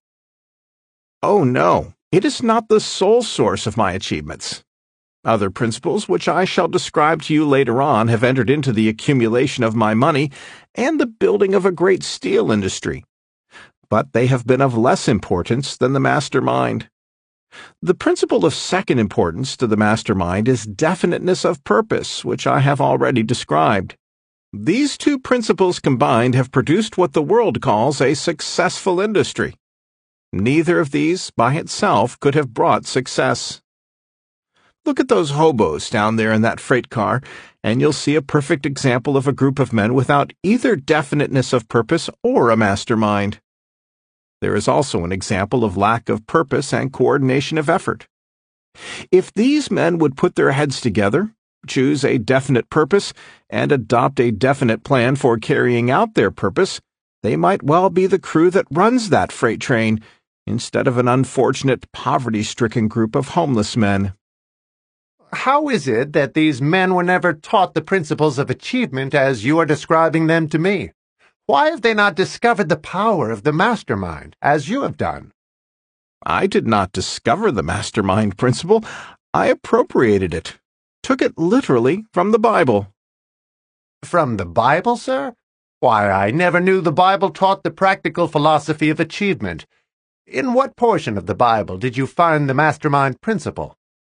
Oh, no, it is not the sole source of my achievements. Other principles, which I shall describe to you later on, have entered into the accumulation of my money and the building of a great steel industry. But they have been of less importance than the mastermind. The principle of second importance to the mastermind is definiteness of purpose, which I have already described. These two principles combined have produced what the world calls a successful industry. Neither of these, by itself, could have brought success. Look at those hobos down there in that freight car, and you'll see a perfect example of a group of men without either definiteness of purpose or a mastermind. There is also an example of lack of purpose and coordination of effort. If these men would put their heads together, choose a definite purpose, and adopt a definite plan for carrying out their purpose, they might well be the crew that runs that freight train, instead of an unfortunate, poverty-stricken group of homeless men. How is it that these men were never taught the principles of achievement as you are describing them to me? Why have they not discovered the power of the mastermind, as you have done? I did not discover the mastermind principle. I appropriated it, took it literally from the Bible. From the Bible, sir? Why, I never knew the Bible taught the practical philosophy of achievement. In what portion of the Bible did you find the mastermind principle?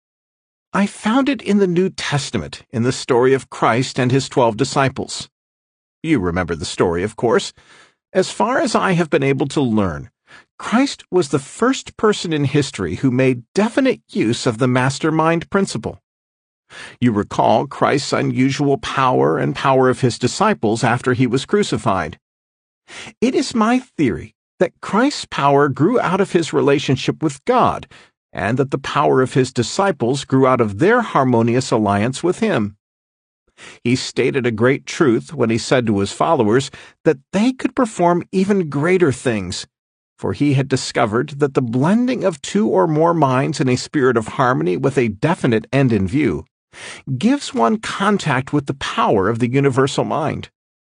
I found it in the New Testament, in the story of Christ and his twelve disciples. You remember the story, of course. As far as I have been able to learn, Christ was the first person in history who made definite use of the mastermind principle. You recall Christ's unusual power and power of his disciples after he was crucified. It is my theory that Christ's power grew out of his relationship with God, and that the power of his disciples grew out of their harmonious alliance with him. He stated a great truth when he said to his followers that they could perform even greater things, for he had discovered that the blending of two or more minds in a spirit of harmony with a definite end in view gives one contact with the power of the universal mind.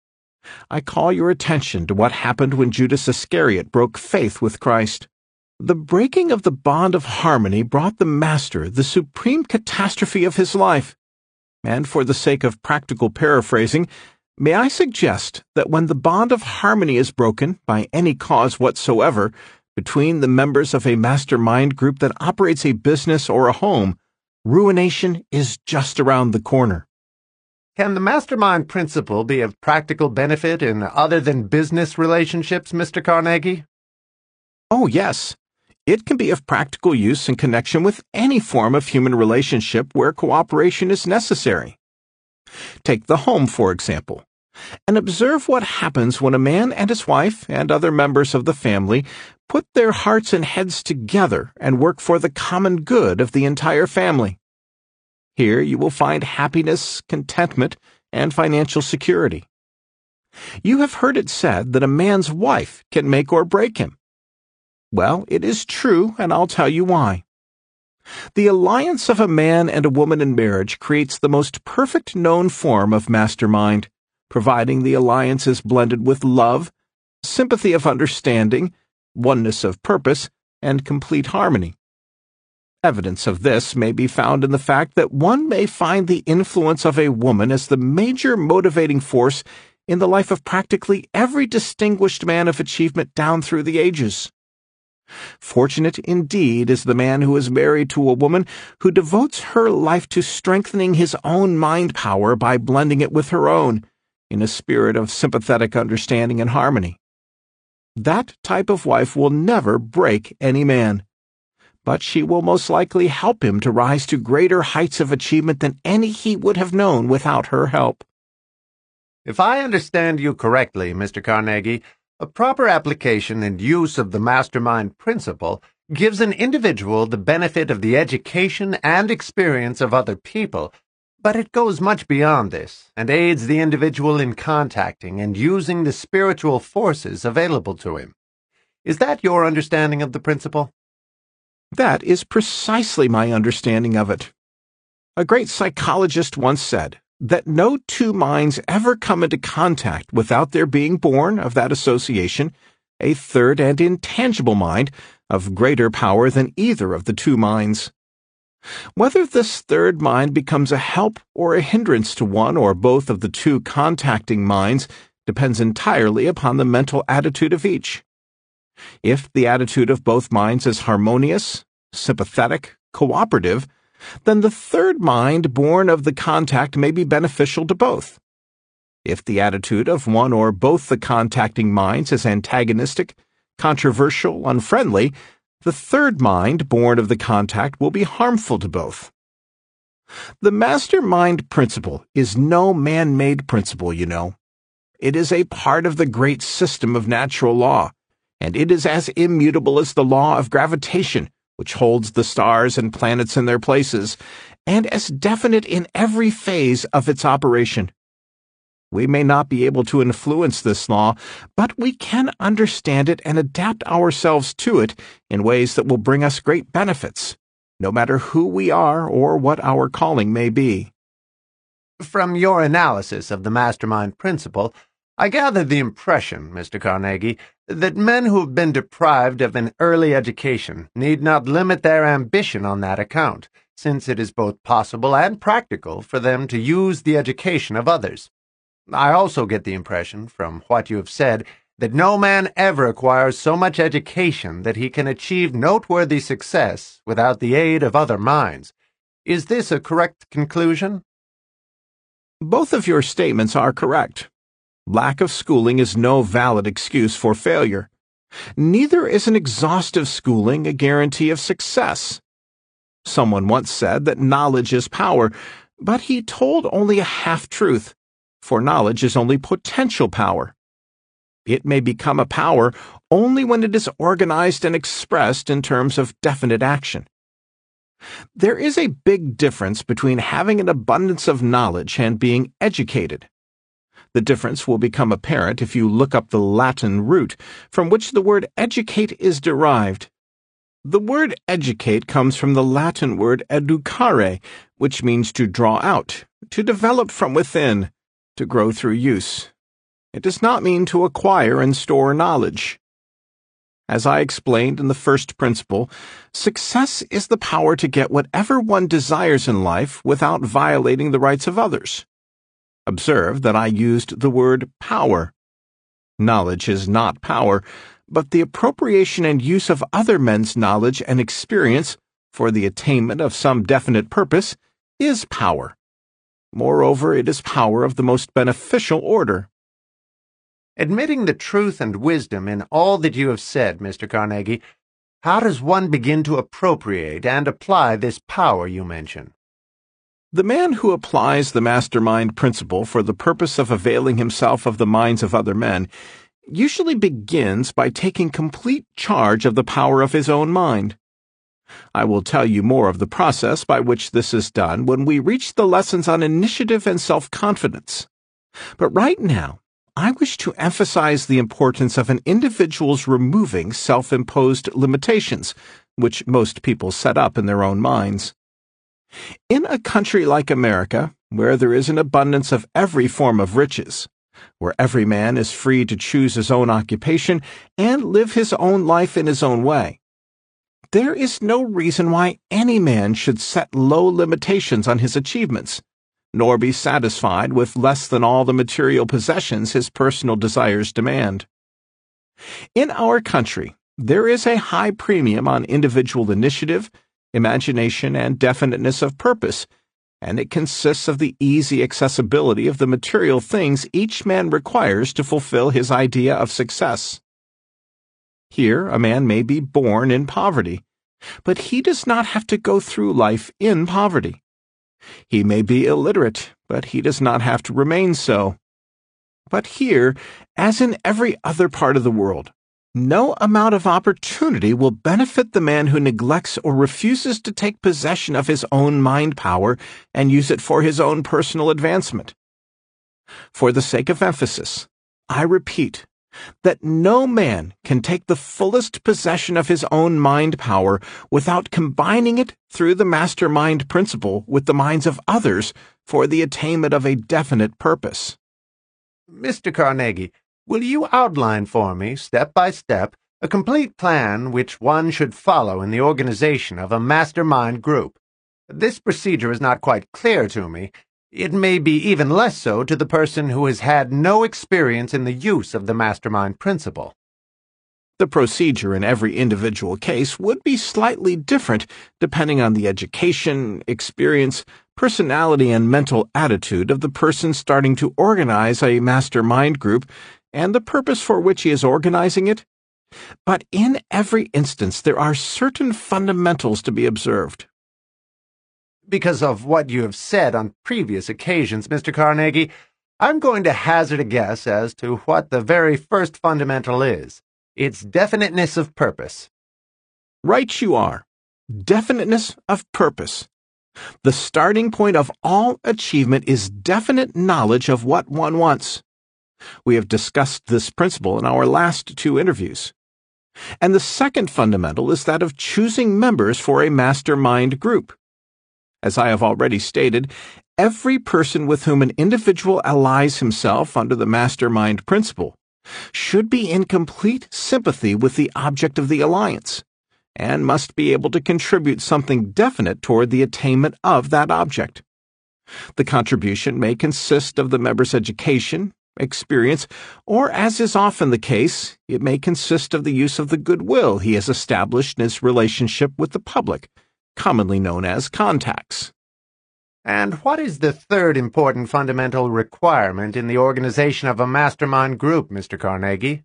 I call your attention to what happened when Judas Iscariot broke faith with Christ. The breaking of the bond of harmony brought the Master the supreme catastrophe of his life. And for the sake of practical paraphrasing, may I suggest that when the bond of harmony is broken, by any cause whatsoever, between the members of a mastermind group that operates a business or a home, ruination is just around the corner. Can the mastermind principle be of practical benefit in other than business relationships, Mister Carnegie? Oh, yes. It can be of practical use in connection with any form of human relationship where cooperation is necessary. Take the home, for example, and observe what happens when a man and his wife and other members of the family put their hearts and heads together and work for the common good of the entire family. Here you will find happiness, contentment, and financial security. You have heard it said that a man's wife can make or break him. Well, it is true, and I'll tell you why. The alliance of a man and a woman in marriage creates the most perfect known form of mastermind, providing the alliance is blended with love, sympathy of understanding, oneness of purpose, and complete harmony. Evidence of this may be found in the fact that one may find the influence of a woman as the major motivating force in the life of practically every distinguished man of achievement down through the ages. Fortunate indeed is the man who is married to a woman who devotes her life to strengthening his own mind power by blending it with her own, in a spirit of sympathetic understanding and harmony. That type of wife will never break any man, but she will most likely help him to rise to greater heights of achievement than any he would have known without her help. If I understand you correctly, Mister Carnegie, a proper application and use of the mastermind principle gives an individual the benefit of the education and experience of other people, but it goes much beyond this and aids the individual in contacting and using the spiritual forces available to him. Is that your understanding of the principle? That is precisely my understanding of it. A great psychologist once said that no two minds ever come into contact without there being born of that association a third and intangible mind of greater power than either of the two minds. Whether this third mind becomes a help or a hindrance to one or both of the two contacting minds depends entirely upon the mental attitude of each. If the attitude of both minds is harmonious, sympathetic, cooperative, then the third mind born of the contact may be beneficial to both. If the attitude of one or both the contacting minds is antagonistic, controversial, unfriendly, the third mind born of the contact will be harmful to both. The mastermind principle is no man-made principle, you know. It is a part of the great system of natural law, and it is as immutable as the law of gravitation, which holds the stars and planets in their places, and as definite in every phase of its operation. We may not be able to influence this law, but we can understand it and adapt ourselves to it in ways that will bring us great benefits, no matter who we are or what our calling may be. From your analysis of the mastermind principle, I gather the impression, Mister Carnegie, that men who have been deprived of an early education need not limit their ambition on that account, since it is both possible and practical for them to use the education of others. I also get the impression, from what you have said, that no man ever acquires so much education that he can achieve noteworthy success without the aid of other minds. Is this a correct conclusion? Both of your statements are correct. Lack of schooling is no valid excuse for failure. Neither is an exhaustive schooling a guarantee of success. Someone once said that knowledge is power, but he told only a half-truth, for knowledge is only potential power. It may become a power only when it is organized and expressed in terms of definite action. There is a big difference between having an abundance of knowledge and being educated. The difference will become apparent if you look up the Latin root from which the word educate is derived. The word educate comes from the Latin word educare, which means to draw out, to develop from within, to grow through use. It does not mean to acquire and store knowledge. As I explained in the first principle, success is the power to get whatever one desires in life without violating the rights of others. Observe that I used the word power. Knowledge is not power, but the appropriation and use of other men's knowledge and experience for the attainment of some definite purpose is power. Moreover, it is power of the most beneficial order. Admitting the truth and wisdom in all that you have said, Mister Carnegie, how does one begin to appropriate and apply this power you mention? The man who applies the mastermind principle for the purpose of availing himself of the minds of other men usually begins by taking complete charge of the power of his own mind. I will tell you more of the process by which this is done when we reach the lessons on initiative and self-confidence. But right now, I wish to emphasize the importance of an individual's removing self-imposed limitations, which most people set up in their own minds. In a country like America, where there is an abundance of every form of riches, where every man is free to choose his own occupation and live his own life in his own way, there is no reason why any man should set low limitations on his achievements, nor be satisfied with less than all the material possessions his personal desires demand. In our country, There is a high premium on individual initiative, imagination, and definiteness of purpose, and it consists of the easy accessibility of the material things each man requires to fulfill his idea of success. Here, a man may be born in poverty, but he does not have to go through life in poverty. He may be illiterate, but he does not have to remain so. But here, as in every other part of the world, no amount of opportunity will benefit the man who neglects or refuses to take possession of his own mind power and use it for his own personal advancement. For the sake of emphasis, I repeat that no man can take the fullest possession of his own mind power without combining it through the mastermind principle with the minds of others for the attainment of a definite purpose. Mister Carnegie, will you outline for me, step by step, a complete plan which one should follow in the organization of a mastermind group? This procedure is not quite clear to me. It may be even less so to the person who has had no experience in the use of the mastermind principle. The procedure in every individual case would be slightly different depending on the education, experience, personality, and mental attitude of the person starting to organize a mastermind group and the purpose for which he is organizing it. But in every instance, there are certain fundamentals to be observed. Because of what you have said on previous occasions, Mister Carnegie, I'm going to hazard a guess as to what the very first fundamental is. It's definiteness of purpose. Right you are. Definiteness of purpose. The starting point of all achievement is definite knowledge of what one wants. We have discussed this principle in our last two interviews. And the second fundamental is that of choosing members for a mastermind group. As I have already stated, every person with whom an individual allies himself under the mastermind principle should be in complete sympathy with the object of the alliance, and must be able to contribute something definite toward the attainment of that object. The contribution may consist of the member's education, experience, or, as is often the case, it may consist of the use of the goodwill he has established in his relationship with the public, commonly known as contacts. And what is the third important fundamental requirement in the organization of a mastermind group, Mister Carnegie?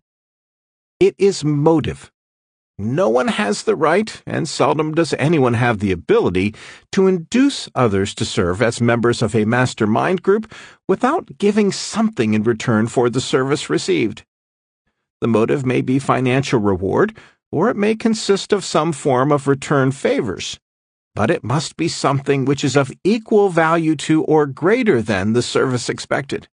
It is motive. No one has the right, and seldom does anyone have the ability, to induce others to serve as members of a mastermind group without giving something in return for the service received. The motive may be financial reward, or it may consist of some form of return favors, but it must be something which is of equal value to or greater than the service expected.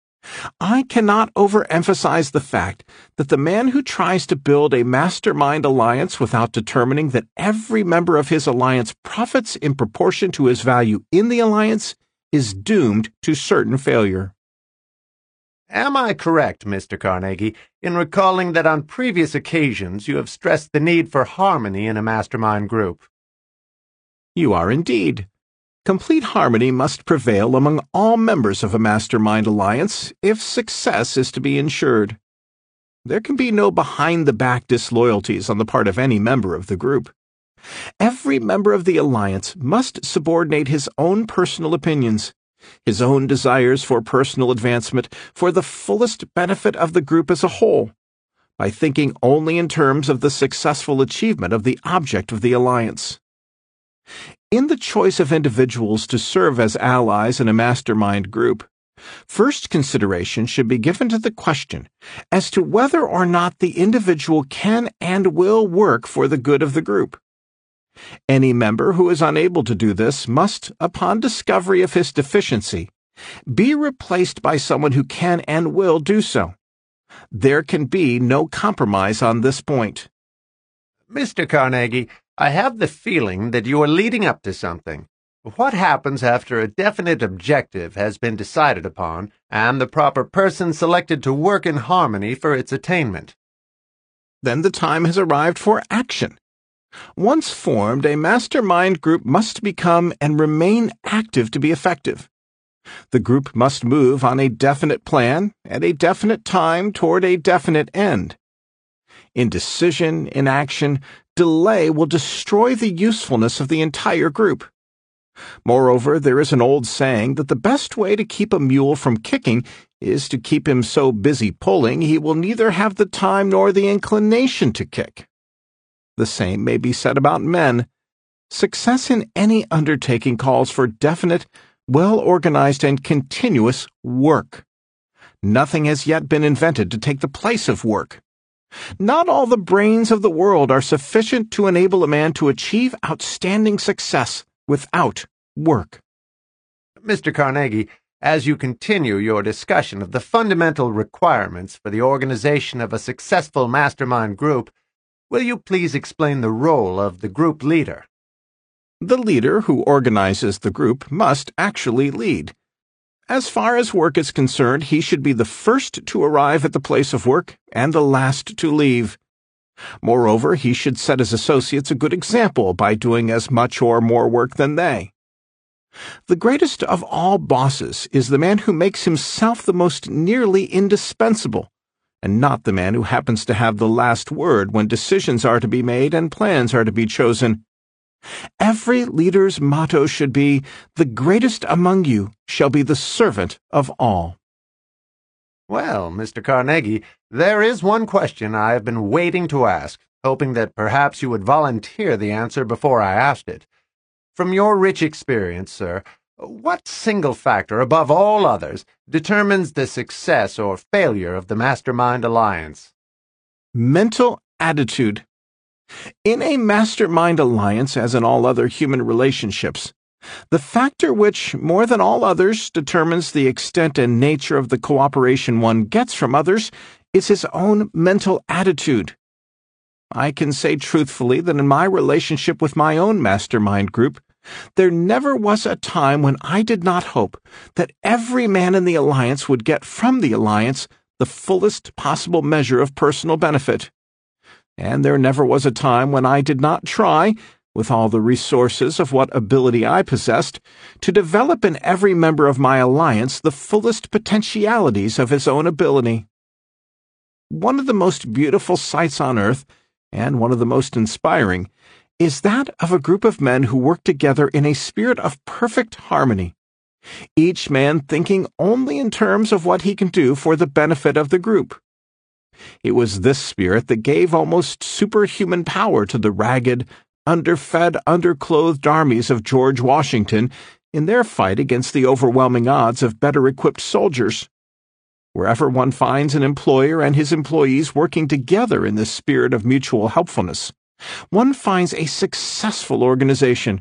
I cannot overemphasize the fact that the man who tries to build a mastermind alliance without determining that every member of his alliance profits in proportion to his value in the alliance is doomed to certain failure. Am I correct, Mister Carnegie, in recalling that on previous occasions you have stressed the need for harmony in a mastermind group? You are indeed. Complete harmony must prevail among all members of a mastermind alliance if success is to be ensured. There can be no behind-the-back disloyalties on the part of any member of the group. Every member of the alliance must subordinate his own personal opinions, his own desires for personal advancement for the fullest benefit of the group as a whole, by thinking only in terms of the successful achievement of the object of the alliance. In the choice of individuals to serve as allies in a mastermind group, first consideration should be given to the question as to whether or not the individual can and will work for the good of the group. Any member who is unable to do this must, upon discovery of his deficiency, be replaced by someone who can and will do so. There can be no compromise on this point. Mister Carnegie, I have the feeling that you are leading up to something. What happens after a definite objective has been decided upon and the proper person selected to work in harmony for its attainment? Then the time has arrived for action. Once formed, a mastermind group must become and remain active to be effective. The group must move on a definite plan at a definite time toward a definite end. Indecision, inaction, delay will destroy the usefulness of the entire group. Moreover, there is an old saying that the best way to keep a mule from kicking is to keep him so busy pulling he will neither have the time nor the inclination to kick. The same may be said about men. Success in any undertaking calls for definite, well-organized, and continuous work. Nothing has yet been invented to take the place of work. Not all the brains of the world are sufficient to enable a man to achieve outstanding success without work. Mister Carnegie, as you continue your discussion of the fundamental requirements for the organization of a successful mastermind group, will you please explain the role of the group leader? The leader who organizes the group must actually lead. As far as work is concerned, he should be the first to arrive at the place of work and the last to leave. Moreover, he should set his associates a good example by doing as much or more work than they. The greatest of all bosses is the man who makes himself the most nearly indispensable, and not the man who happens to have the last word when decisions are to be made and plans are to be chosen. Every leader's motto should be, "The greatest among you shall be the servant of all." Well, Mister Carnegie, there is one question I have been waiting to ask, hoping that perhaps you would volunteer the answer before I asked it. From your rich experience, sir, what single factor, above all others, determines the success or failure of the Mastermind Alliance? Mental attitude. In a mastermind alliance, as in all other human relationships, the factor which, more than all others, determines the extent and nature of the cooperation one gets from others is his own mental attitude. I can say truthfully that in my relationship with my own mastermind group, there never was a time when I did not hope that every man in the alliance would get from the alliance the fullest possible measure of personal benefit. And there never was a time when I did not try, with all the resources of what ability I possessed, to develop in every member of my alliance the fullest potentialities of his own ability. One of the most beautiful sights on earth, and one of the most inspiring, is that of a group of men who work together in a spirit of perfect harmony, each man thinking only in terms of what he can do for the benefit of the group. It was this spirit that gave almost superhuman power to the ragged, underfed, underclothed armies of George Washington in their fight against the overwhelming odds of better-equipped soldiers. Wherever one finds an employer and his employees working together in this spirit of mutual helpfulness, one finds a successful organization.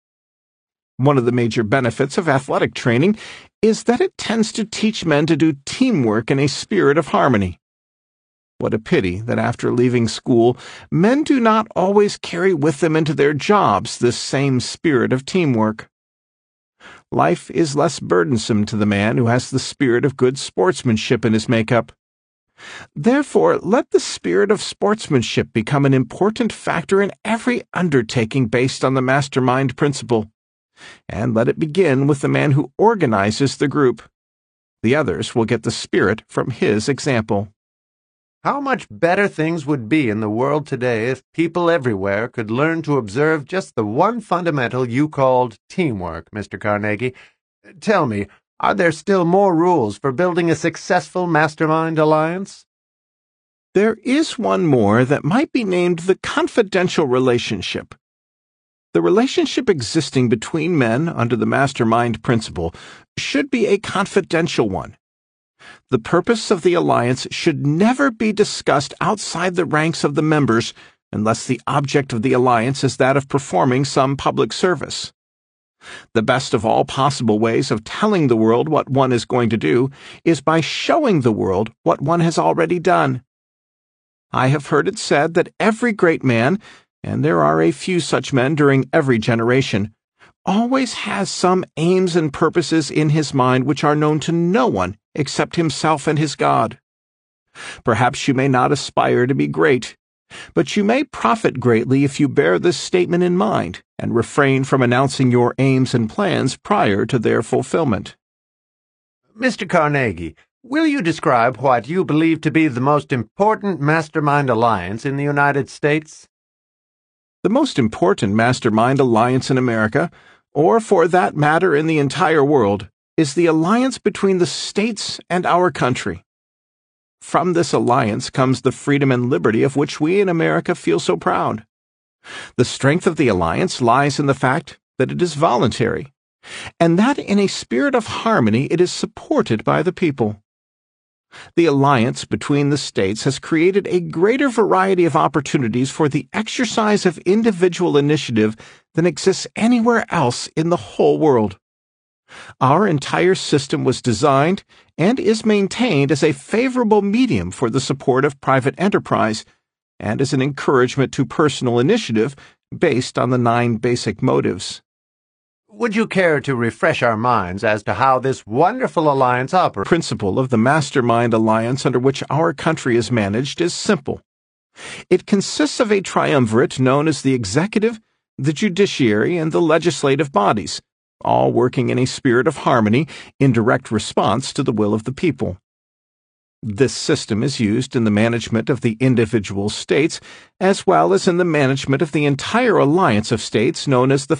One of the major benefits of athletic training is that it tends to teach men to do teamwork in a spirit of harmony. What a pity that after leaving school, men do not always carry with them into their jobs this same spirit of teamwork. Life is less burdensome to the man who has the spirit of good sportsmanship in his makeup. Therefore, let the spirit of sportsmanship become an important factor in every undertaking based on the mastermind principle, and let it begin with the man who organizes the group. The others will get the spirit from his example. How much better things would be in the world today if people everywhere could learn to observe just the one fundamental you called teamwork, Mister Carnegie. Tell me, are there still more rules for building a successful mastermind alliance? There is one more that might be named the confidential relationship. The relationship existing between men under the mastermind principle should be a confidential one. The purpose of the alliance should never be discussed outside the ranks of the members unless the object of the alliance is that of performing some public service. The best of all possible ways of telling the world what one is going to do is by showing the world what one has already done. I have heard it said that every great man, and there are a few such men during every generation, always has some aims and purposes in his mind which are known to no one except himself and his God. Perhaps you may not aspire to be great, but you may profit greatly if you bear this statement in mind and refrain from announcing your aims and plans prior to their fulfillment. Mister Carnegie, Will you describe what you believe to be the most important mastermind alliance in the United States? The most important mastermind alliance in America, or for that matter in the entire world, is the alliance between the states and our country. From this alliance comes the freedom and liberty of which we in America feel so proud. The strength of the alliance lies in the fact that it is voluntary, and that in a spirit of harmony it is supported by the people. The alliance between the states has created a greater variety of opportunities for the exercise of individual initiative than exists anywhere else in the whole world. Our entire system was designed and is maintained as a favorable medium for the support of private enterprise and as an encouragement to personal initiative based on the nine basic motives. Would you care to refresh our minds as to how this wonderful alliance operates? The principle of the mastermind alliance under which our country is managed is simple. It consists of a triumvirate known as the executive, the judiciary, and the legislative bodies, all working in a spirit of harmony in direct response to the will of the people. This system is used in the management of the individual states as well as in the management of the entire alliance of states known as the